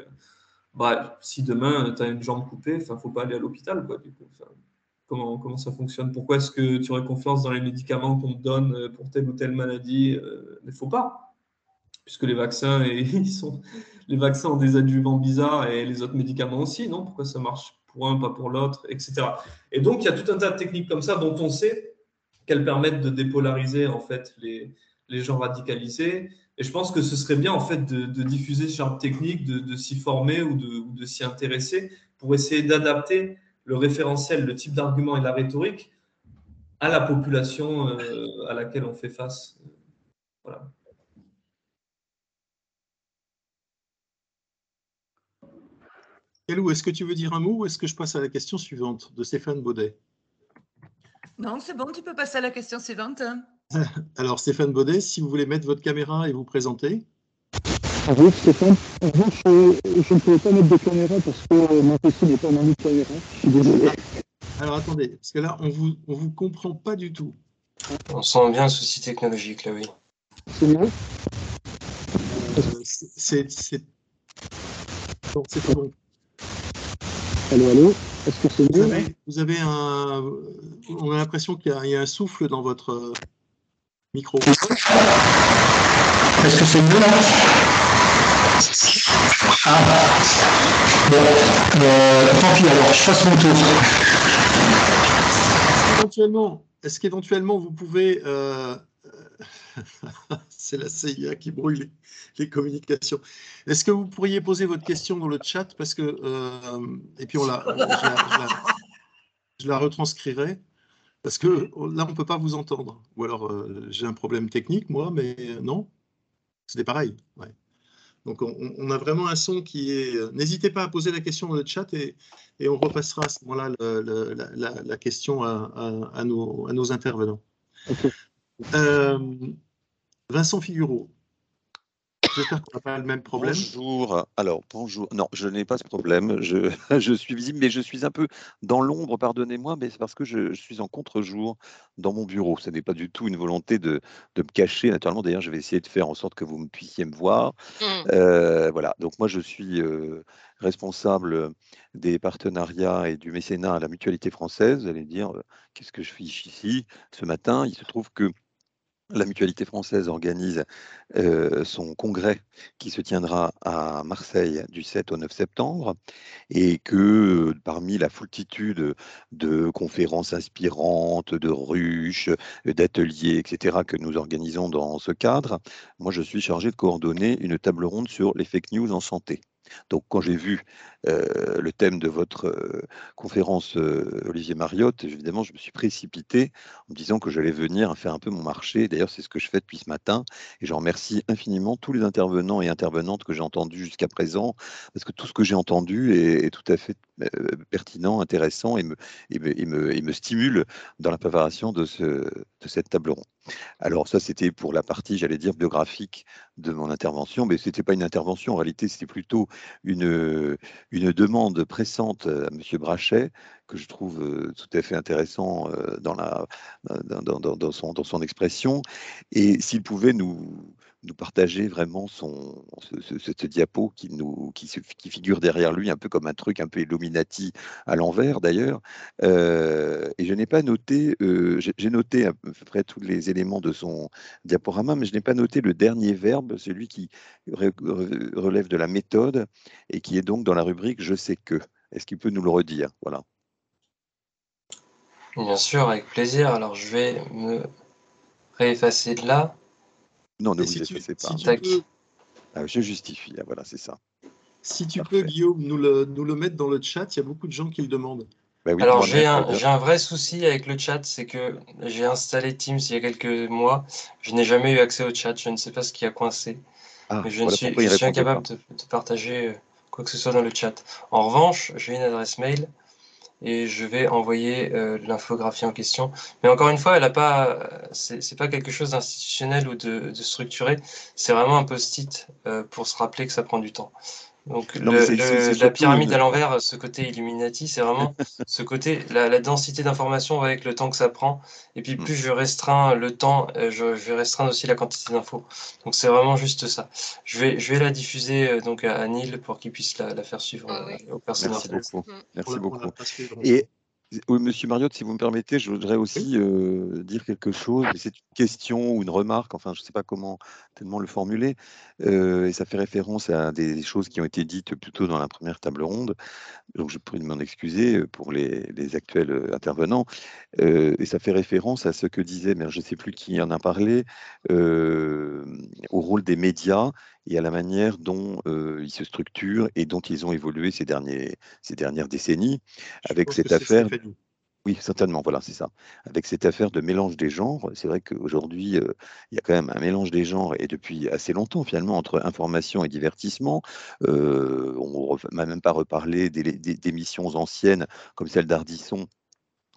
bah, si demain tu as une jambe coupée, il ne faut pas aller à l'hôpital. Quoi, du coup. Enfin, comment, comment ça fonctionne? Pourquoi est-ce que tu aurais confiance dans les médicaments qu'on te donne pour telle ou telle maladie? euh, Il ne faut pas, puisque les vaccins, et, ils sont, les vaccins ont des adjuvants bizarres et les autres médicaments aussi. Non, pourquoi ça marche pour un, pas pour l'autre, et cetera. Et donc, il y a tout un tas de techniques comme ça dont on sait qu'elles permettent de dépolariser en fait, les, les gens radicalisés. Et je pense que ce serait bien en fait de, de diffuser ce genre de technique, de, de s'y former ou de, ou de s'y intéresser pour essayer d'adapter le référentiel, le type d'argument et la rhétorique à la population euh, à laquelle on fait face. Voilà. Calou, est-ce que tu veux dire un mot ou est-ce que je passe à la question suivante de Stéphane Baudet? Non, c'est bon, tu peux passer à la question suivante. Alors, Stéphane Baudet, si vous voulez mettre votre caméra et vous présenter. Bonjour Stéphane. En revanche, je, je ne pouvais pas mettre de caméra parce que mon P C n'est pas en mode caméra. Je suis désolé. Alors, attendez, parce que là, on vous, on vous comprend pas du tout. On sent bien le souci technologique, là, oui. C'est mieux? Euh, c'est... c'est... Non, c'est pas bon. Allô, allô? Est-ce que c'est Vous mieux? avez, vous avez un... On a l'impression qu'il y a, il y a un souffle dans votre euh, micro. Est-ce que c'est mieux là? Ah, bon, euh, tant pis alors, je fasse mon tour. Éventuellement, est-ce qu'éventuellement vous pouvez... Euh... C'est la C I A qui brouille les, les communications. Est-ce que vous pourriez poser votre question dans le chat parce que... Euh... Et puis on la, je, la, je, la, je la retranscrirai. Parce que là, on ne peut pas vous entendre. Ou alors, euh, j'ai un problème technique, moi, mais non, c'était pareil. Ouais. Donc, on, on a vraiment un son qui est... N'hésitez pas à poser la question dans le chat et, et on repassera à ce moment-là le, le, la, la question à, à, à, nos, à nos intervenants. Okay. Euh, Vincent Figuereau. J'espère qu'on n'a pas le même problème. Bonjour. Alors, bonjour. Non, je n'ai pas ce problème. Je, je suis visible, mais je suis un peu dans l'ombre, pardonnez-moi, mais c'est parce que je, je suis en contre-jour dans mon bureau. Ce n'est pas du tout une volonté de, de me cacher. Naturellement, d'ailleurs, je vais essayer de faire en sorte que vous me puissiez me voir. Mmh. Euh, voilà. Donc, moi, je suis euh, responsable des partenariats et du mécénat à la Mutualité française. Vous allez me dire, euh, qu'est-ce que je fais ici ce matin? Il se trouve que la Mutualité française organise euh, son congrès qui se tiendra à Marseille du sept au neuf septembre et que euh, parmi la foultitude de conférences inspirantes, de ruches, d'ateliers, et cetera que nous organisons dans ce cadre, moi je suis chargé de coordonner une table ronde sur les fake news en santé. Donc, quand j'ai vu euh, le thème de votre euh, conférence, euh, Olivier Mariotte, évidemment, je me suis précipité en me disant que j'allais venir faire un peu mon marché. D'ailleurs, c'est ce que je fais depuis ce matin. Et je remercie infiniment tous les intervenants et intervenantes que j'ai entendus jusqu'à présent, parce que tout ce que j'ai entendu est, est tout à fait euh, pertinent, intéressant et me, et, me, et, me, et me stimule dans la préparation de, ce, de cette table ronde. Alors ça, c'était pour la partie, j'allais dire, biographique de mon intervention, mais ce n'était pas une intervention, en réalité, c'était plutôt une, une demande pressante à M. Brachet, que je trouve tout à fait intéressant dans, la, dans, dans, dans, son, dans son expression, et s'il pouvait nous, nous partager vraiment son, ce, ce, ce diapo qui, nous, qui, se, qui figure derrière lui, un peu comme un truc un peu Illuminati à l'envers d'ailleurs, euh, et je n'ai pas noté, euh, j'ai noté à peu près tous les éléments de son diaporama, mais je n'ai pas noté le dernier verbe, celui qui re, re, relève de la méthode et qui est donc dans la rubrique « Je sais que ». Est-ce qu'il peut nous le redire? Voilà. Bien sûr, avec plaisir. Alors, je vais me réeffacer de là. Non, ne Et vous si effacez tu, pas. Si tu peux, ah, je justifie, ah, voilà, c'est ça. Si tu Parfait. peux, Guillaume, nous le, nous le mettre dans le chat, il y a beaucoup de gens qui le demandent. Bah oui, alors, j'ai un, j'ai un vrai souci avec le chat, c'est que j'ai installé Teams il y a quelques mois. Je n'ai jamais eu accès au chat, je ne sais pas ce qui a coincé. Ah, mais je, voilà ne suis, je suis incapable de, de partager quoi que ce soit dans le chat. En revanche, j'ai une adresse mail et je vais envoyer euh, l'infographie en question. Mais encore une fois, elle a pas, c'est pas quelque chose d'institutionnel ou de, de structuré. C'est vraiment un post-it euh, pour se rappeler que ça prend du temps. Donc non, le, c est, c est, c est la pyramide une... à l'envers, ce côté Illuminati, c'est vraiment ce côté, la, la densité d'informations avec le temps que ça prend. Et puis plus je restreins le temps, je, je vais restreindre aussi la quantité d'infos. Donc c'est vraiment juste ça. Je vais, je vais la diffuser euh, donc à, à Neil pour qu'il puisse la, la faire suivre euh, oui. aux personnes. Merci beaucoup. Merci on beaucoup. On Et oui, Monsieur Mariotte, si vous me permettez, je voudrais aussi euh, dire quelque chose. C'est une question ou une remarque, enfin, je ne sais pas comment tellement le formuler. Euh, et ça fait référence à des choses qui ont été dites plutôt dans la première table ronde. Donc, je prie de m'en excuser pour les, les actuels intervenants. Euh, et ça fait référence à ce que disait, mais je ne sais plus qui en a parlé, euh, au rôle des médias et à la manière dont euh, ils se structurent et dont ils ont évolué ces, derniers, ces dernières décennies, je avec cette affaire. Oui, certainement, voilà, c'est ça. Avec cette affaire de mélange des genres, c'est vrai qu'aujourd'hui, euh, il y a quand même un mélange des genres, et depuis assez longtemps, finalement, entre information et divertissement. Euh, on ne m'a même pas reparlé d'émissions anciennes, comme celle d'Ardisson,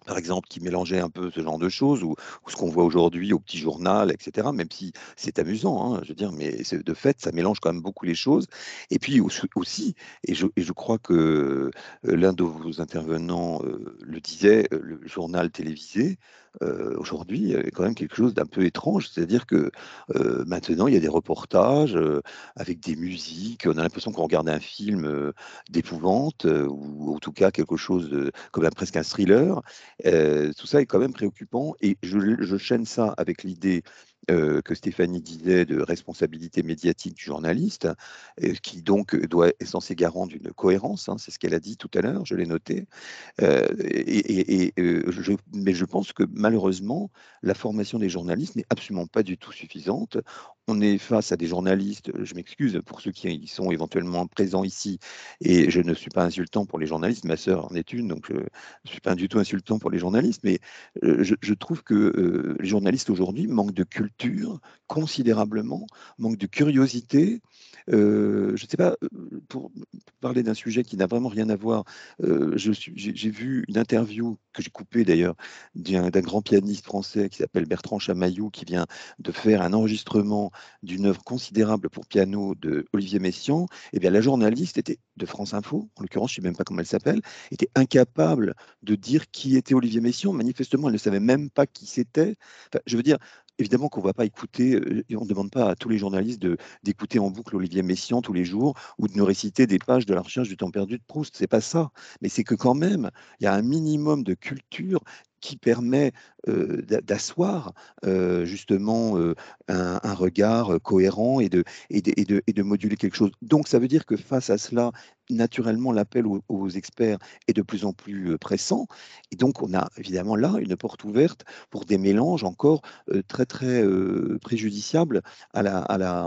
par exemple, qui mélangeait un peu ce genre de choses, ou, ou ce qu'on voit aujourd'hui au petit journal, et cetera, même si c'est amusant, hein, je veux dire, mais de fait, ça mélange quand même beaucoup les choses. Et puis aussi, et je, et je crois que l'un de vos intervenants euh, le disait, le journal télévisé, euh, aujourd'hui, est quand même quelque chose d'un peu étrange, c'est-à-dire que euh, maintenant, il y a des reportages euh, avec des musiques, on a l'impression qu'on regarde un film euh, d'épouvante, euh, ou en tout cas quelque chose de, comme un, presque un thriller. Euh, tout ça est quand même préoccupant et je, je chaîne ça avec l'idée euh, que Stéphanie disait de responsabilité médiatique du journaliste, euh, qui donc doit est censé garant d'une cohérence, hein, c'est ce qu'elle a dit tout à l'heure, je l'ai noté. Euh, et, et, et euh, je, mais je pense que malheureusement, la formation des journalistes n'est absolument pas du tout suffisante. On est face à des journalistes, je m'excuse pour ceux qui sont éventuellement présents ici, et je ne suis pas insultant pour les journalistes, ma sœur en est une, donc je ne suis pas du tout insultant pour les journalistes, mais euh, je, je, trouve que euh, les journalistes aujourd'hui manquent de culture considérablement, manquent de curiosité. Euh, je ne sais pas, pour parler d'un sujet qui n'a vraiment rien à voir, euh, j'ai vu une interview que j'ai coupée d'ailleurs d'un grand pianiste français qui s'appelle Bertrand Chamaillou, qui vient de faire un enregistrement d'une œuvre considérable pour piano de Olivier Messiaen. Et bien la journaliste était de France Info, en l'occurrence, je ne sais même pas comment elle s'appelle, était incapable de dire qui était Olivier Messiaen. Manifestement, elle ne savait même pas qui c'était. Enfin, je veux dire, évidemment qu'on ne va pas écouter, et on ne demande pas à tous les journalistes d'écouter en boucle Olivier Messiaen tous les jours ou de nous réciter des pages de la recherche du temps perdu de Proust. C'est pas ça. Mais c'est que quand même, il y a un minimum de culture qui permet euh, d'asseoir euh, justement euh, un, un regard cohérent et de, et, de, et, de, et de moduler quelque chose. Donc ça veut dire que face à cela, naturellement, l'appel aux, aux experts est de plus en plus pressant. Et donc on a évidemment là une porte ouverte pour des mélanges encore euh, très très euh, préjudiciables à la, à la,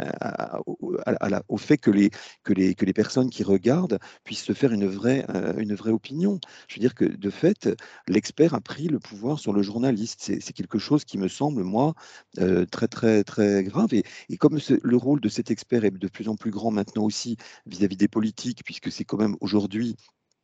à, à la, au fait que les, que, les, que les personnes qui regardent puissent se faire une vraie, euh, une vraie opinion. Je veux dire que de fait, l'expert a pris le pouvoir sur le journaliste. C'est quelque chose qui me semble, moi, euh, très, très, très grave. Et, et comme le rôle de cet expert est de plus en plus grand maintenant aussi vis-à-vis -vis des politiques, puisque c'est quand même aujourd'hui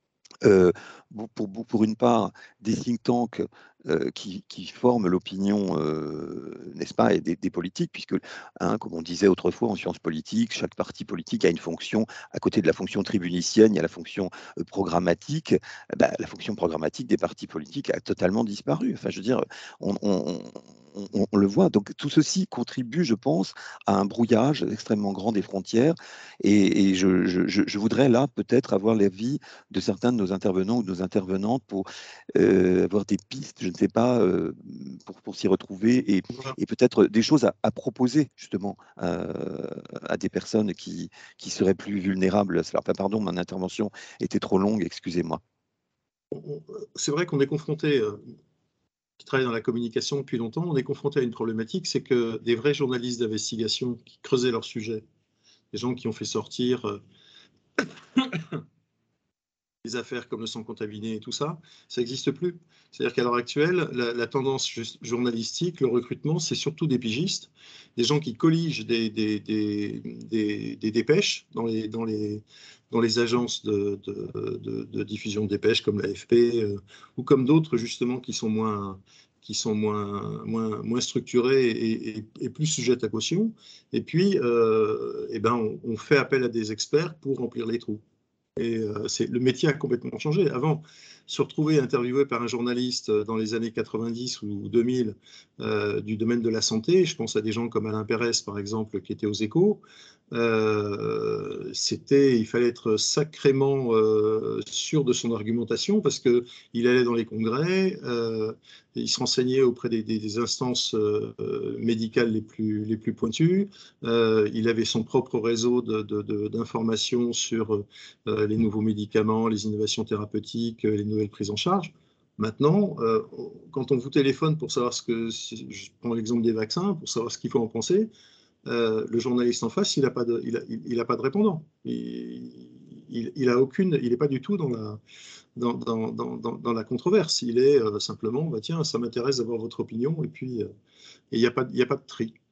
Euh, pour, pour une part, des think tanks euh, qui, qui forment l'opinion, euh, n'est-ce pas, et des, des politiques, puisque, hein, comme on disait autrefois en sciences politiques, chaque parti politique a une fonction, à côté de la fonction tribunicienne, il y a la fonction euh, programmatique. Ben, la fonction programmatique des partis politiques a totalement disparu. Enfin, je veux dire, on, on, on, on le voit. Donc, tout ceci contribue, je pense, à un brouillage extrêmement grand des frontières. Et, et je, je, je voudrais là peut-être avoir l'avis de certains de nos intervenants ou de nos intervenantes pour euh, avoir des pistes, je ne sais pas, euh, pour, pour s'y retrouver et, et peut-être des choses à, à proposer justement euh, à des personnes qui, qui seraient plus vulnérables. Enfin, pardon, mon intervention était trop longue, excusez-moi. C'est vrai qu'on est confronté, euh, qui travaille dans la communication depuis longtemps, on est confronté à une problématique, c'est que des vrais journalistes d'investigation qui creusaient leur sujet, des gens qui ont fait sortir euh, des affaires comme le sang contaminé et tout ça, ça n'existe plus. C'est-à-dire qu'à l'heure actuelle, la, la tendance journalistique, le recrutement, c'est surtout des pigistes, des gens qui colligent des, des, des, des, des dépêches dans les, dans les, dans les agences de, de, de, de diffusion de dépêches comme l'A F P euh, ou comme d'autres justement qui sont moins qui sont moins, moins, moins structurées et, et, et plus sujettes à caution. Et puis, euh, eh ben, on, on fait appel à des experts pour remplir les trous. Et euh, le métier a complètement changé. Avant, se retrouver interviewé par un journaliste dans les années quatre-vingt-dix ou deux mille euh, du domaine de la santé, je pense à des gens comme Alain Pérez, par exemple, qui était aux Échos, euh, c'était, il fallait être sacrément euh, sûr de son argumentation parce qu'il allait dans les congrès, euh, il se renseignait auprès des, des, des instances euh, médicales les plus, les plus pointues, euh, il avait son propre réseau d'informations de, de, sur euh, les nouveaux médicaments, les innovations thérapeutiques, les nouvelles prises en charge. Maintenant, euh, quand on vous téléphone pour savoir ce que, je prends l'exemple des vaccins, pour savoir ce qu'il faut en penser, euh, le journaliste en face, il n'a pas de, il a, il a pas de répondant. Il, il, il a aucune, il n'est pas du tout dans la, dans, dans, dans, dans la controverse. Il est euh, simplement, bah, tiens, ça m'intéresse d'avoir votre opinion, et puis il euh, n'y a pas, il y a pas de tri.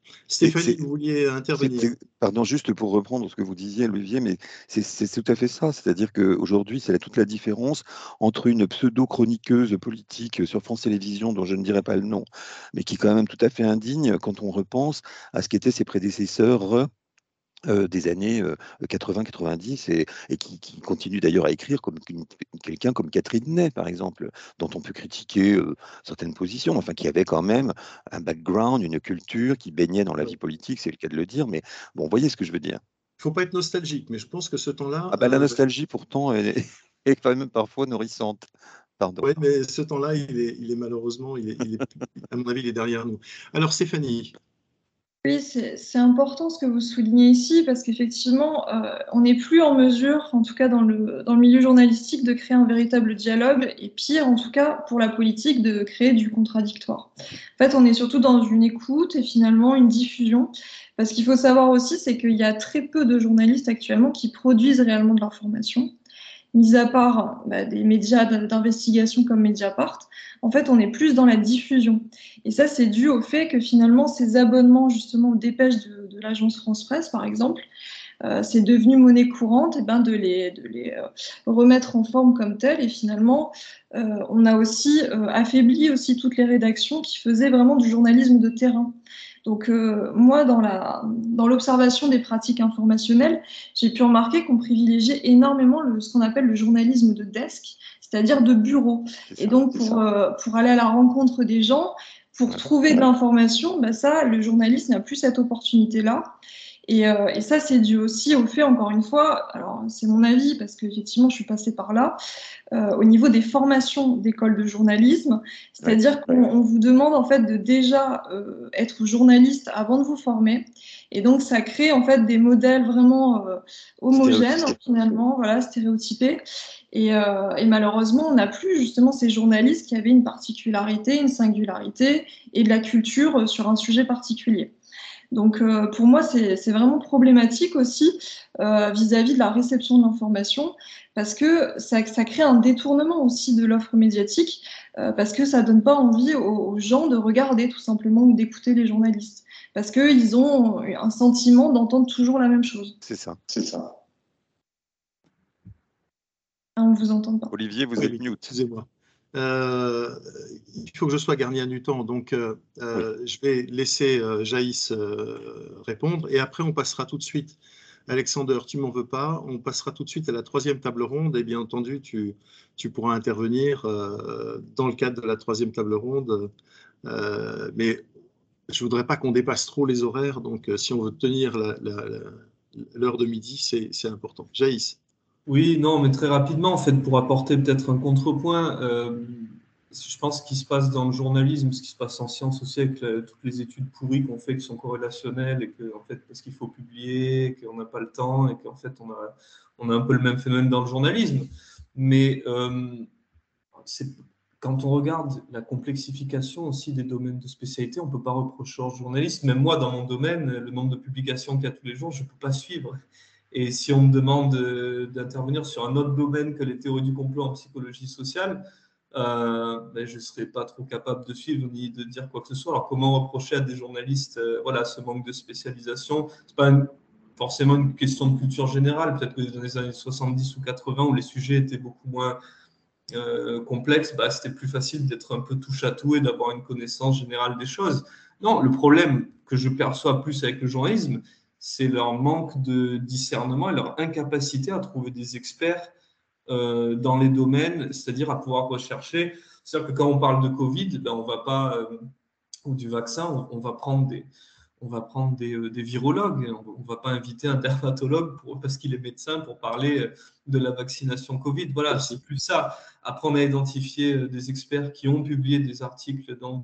Stéphanie, vous vouliez intervenir. Pardon, juste pour reprendre ce que vous disiez, Olivier, mais c'est tout à fait ça. C'est-à-dire qu'aujourd'hui, c'est toute la différence entre une pseudo-chroniqueuse politique sur France Télévisions, dont je ne dirai pas le nom, mais qui est quand même tout à fait indigne quand on repense à ce qu'étaient ses prédécesseurs Euh, des années euh, quatre-vingts quatre-vingt-dix et, et qui, qui continue d'ailleurs à écrire comme quelqu'un comme Catherine Ney, par exemple, dont on peut critiquer euh, certaines positions, enfin qui avait quand même un background, une culture, qui baignait dans la vie politique, c'est le cas de le dire, mais bon, vous voyez ce que je veux dire. Il ne faut pas être nostalgique, mais je pense que ce temps-là… Ah bah, la euh, nostalgie, pourtant, est, est quand même parfois nourrissante. Pardon. Oui, mais ce temps-là, il est, il est malheureusement, il est, il est, à mon avis, il est derrière nous. Alors, Stéphanie. Oui, c'est important ce que vous soulignez ici, parce qu'effectivement, euh, on n'est plus en mesure, en tout cas dans le, dans le milieu journalistique, de créer un véritable dialogue, et pire, en tout cas pour la politique, de créer du contradictoire. En fait, on est surtout dans une écoute et finalement une diffusion, parce qu'il faut savoir aussi, c'est qu'il y a très peu de journalistes actuellement qui produisent réellement de l'information. Mis à part bah, des médias d'investigation comme Mediapart, en fait, on est plus dans la diffusion. Et ça, c'est dû au fait que finalement, ces abonnements justement aux dépêches de, de l'agence France Presse, par exemple, euh, c'est devenu monnaie courante et ben, de les, de les euh, remettre en forme comme telles. Et finalement, euh, on a aussi euh, affaibli aussi toutes les rédactions qui faisaient vraiment du journalisme de terrain. Donc euh, moi, dans la dans l'observation des pratiques informationnelles, j'ai pu remarquer qu'on privilégiait énormément le, ce qu'on appelle le journalisme de desk, c'est-à-dire de bureau. Ça, et donc pour euh, pour aller à la rencontre des gens, pour trouver de l'information, bah ça, le journaliste n'a plus cette opportunité-là. Et, euh, et ça, c'est dû aussi au fait, encore une fois, alors c'est mon avis parce que effectivement, je suis passée par là. Euh, au niveau des formations d'école de journalisme, c'est-à-dire qu'on on vous demande en fait de déjà euh, être journaliste avant de vous former, et donc ça crée en fait des modèles vraiment euh, homogènes finalement, voilà, stéréotypés, et, euh, et malheureusement on n'a plus justement ces journalistes qui avaient une particularité, une singularité et de la culture sur un sujet particulier. Donc euh, pour moi, c'est vraiment problématique aussi euh, vis-à-vis de la réception de l'information, parce que ça, ça crée un détournement aussi de l'offre médiatique, euh, parce que ça donne pas envie aux, aux gens de regarder tout simplement ou d'écouter les journalistes, parce qu'ils ont un sentiment d'entendre toujours la même chose. C'est ça. C'est ça. Ah, on vous entend pas. Olivier, vous oui, êtes mute. Excusez-moi. Euh, il faut que je sois gardien du temps, donc euh, oui. je vais laisser euh, Jaïs euh, répondre et après on passera tout de suite. Alexander, tu m'en veux pas, on passera tout de suite à la troisième table ronde et bien entendu tu, tu pourras intervenir euh, dans le cadre de la troisième table ronde, euh, mais je voudrais pas qu'on dépasse trop les horaires, donc si on veut tenir l'heure de midi, c'est important. Jaïs. Oui, non, mais très rapidement, en fait, pour apporter peut-être un contrepoint, euh, je pense qu'il se passe dans le journalisme, ce qui se passe en sciences aussi, avec la, toutes les études pourries qu'on fait qui sont corrélationnelles, et que, en fait, parce qu'il faut publier, qu'on n'a pas le temps, et qu'en fait, on a, on a un peu le même phénomène dans le journalisme. Mais euh, quand on regarde la complexification aussi des domaines de spécialité, on ne peut pas reprocher aux journalistes. Même moi, dans mon domaine, le nombre de publications qu'il y a tous les jours, je ne peux pas suivre. Et si on me demande d'intervenir sur un autre domaine que les théories du complot en psychologie sociale, euh, ben je ne serais pas trop capable de suivre ni de dire quoi que ce soit. Alors comment reprocher à des journalistes euh, voilà, ce manque de spécialisation? Ce n'est pas une, forcément une question de culture générale. Peut-être que dans les années soixante-dix ou quatre-vingts, où les sujets étaient beaucoup moins euh, complexes, bah, c'était plus facile d'être un peu touche-à-tout et d'avoir une connaissance générale des choses. Non, le problème que je perçois plus avec le journalisme, c'est leur manque de discernement et leur incapacité à trouver des experts euh, dans les domaines, c'est-à-dire à pouvoir rechercher. C'est-à-dire que quand on parle de Covid, ben on va pas, euh, ou du vaccin, on, on va prendre des, on va prendre des, euh, des virologues. On ne va pas inviter un dermatologue pour, parce qu'il est médecin pour parler de la vaccination Covid. Voilà, c'est plus ça. Apprendre à identifier des experts qui ont publié des articles dans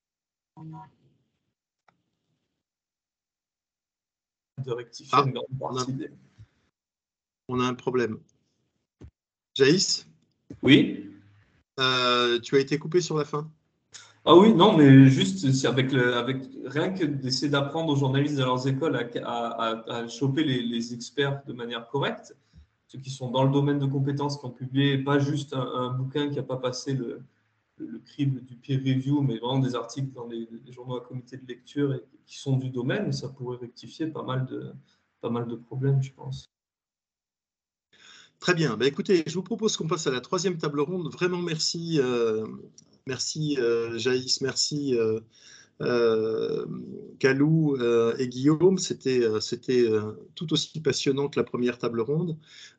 de rectifier ah, une grande partie. On a, on a un problème. Jaïs? Oui. Euh, tu as été coupé sur la fin. Ah oui, non, mais juste avec, le, avec rien que d'essayer d'apprendre aux journalistes de leurs écoles à, à, à choper les, les experts de manière correcte, ceux qui sont dans le domaine de compétences, qui ont publié pas juste un, un bouquin qui n'a pas passé le, le crible du peer review, mais vraiment des articles dans les, les journaux à comité de lecture et qui sont du domaine, ça pourrait rectifier pas mal de, pas mal de problèmes, je pense. Très bien. Ben, écoutez, je vous propose qu'on passe à la troisième table ronde. Vraiment, merci, euh, merci euh, Jaïs, merci euh, euh, Kalou euh, et Guillaume. C'était euh, c'était euh, tout aussi passionnant que la première table ronde.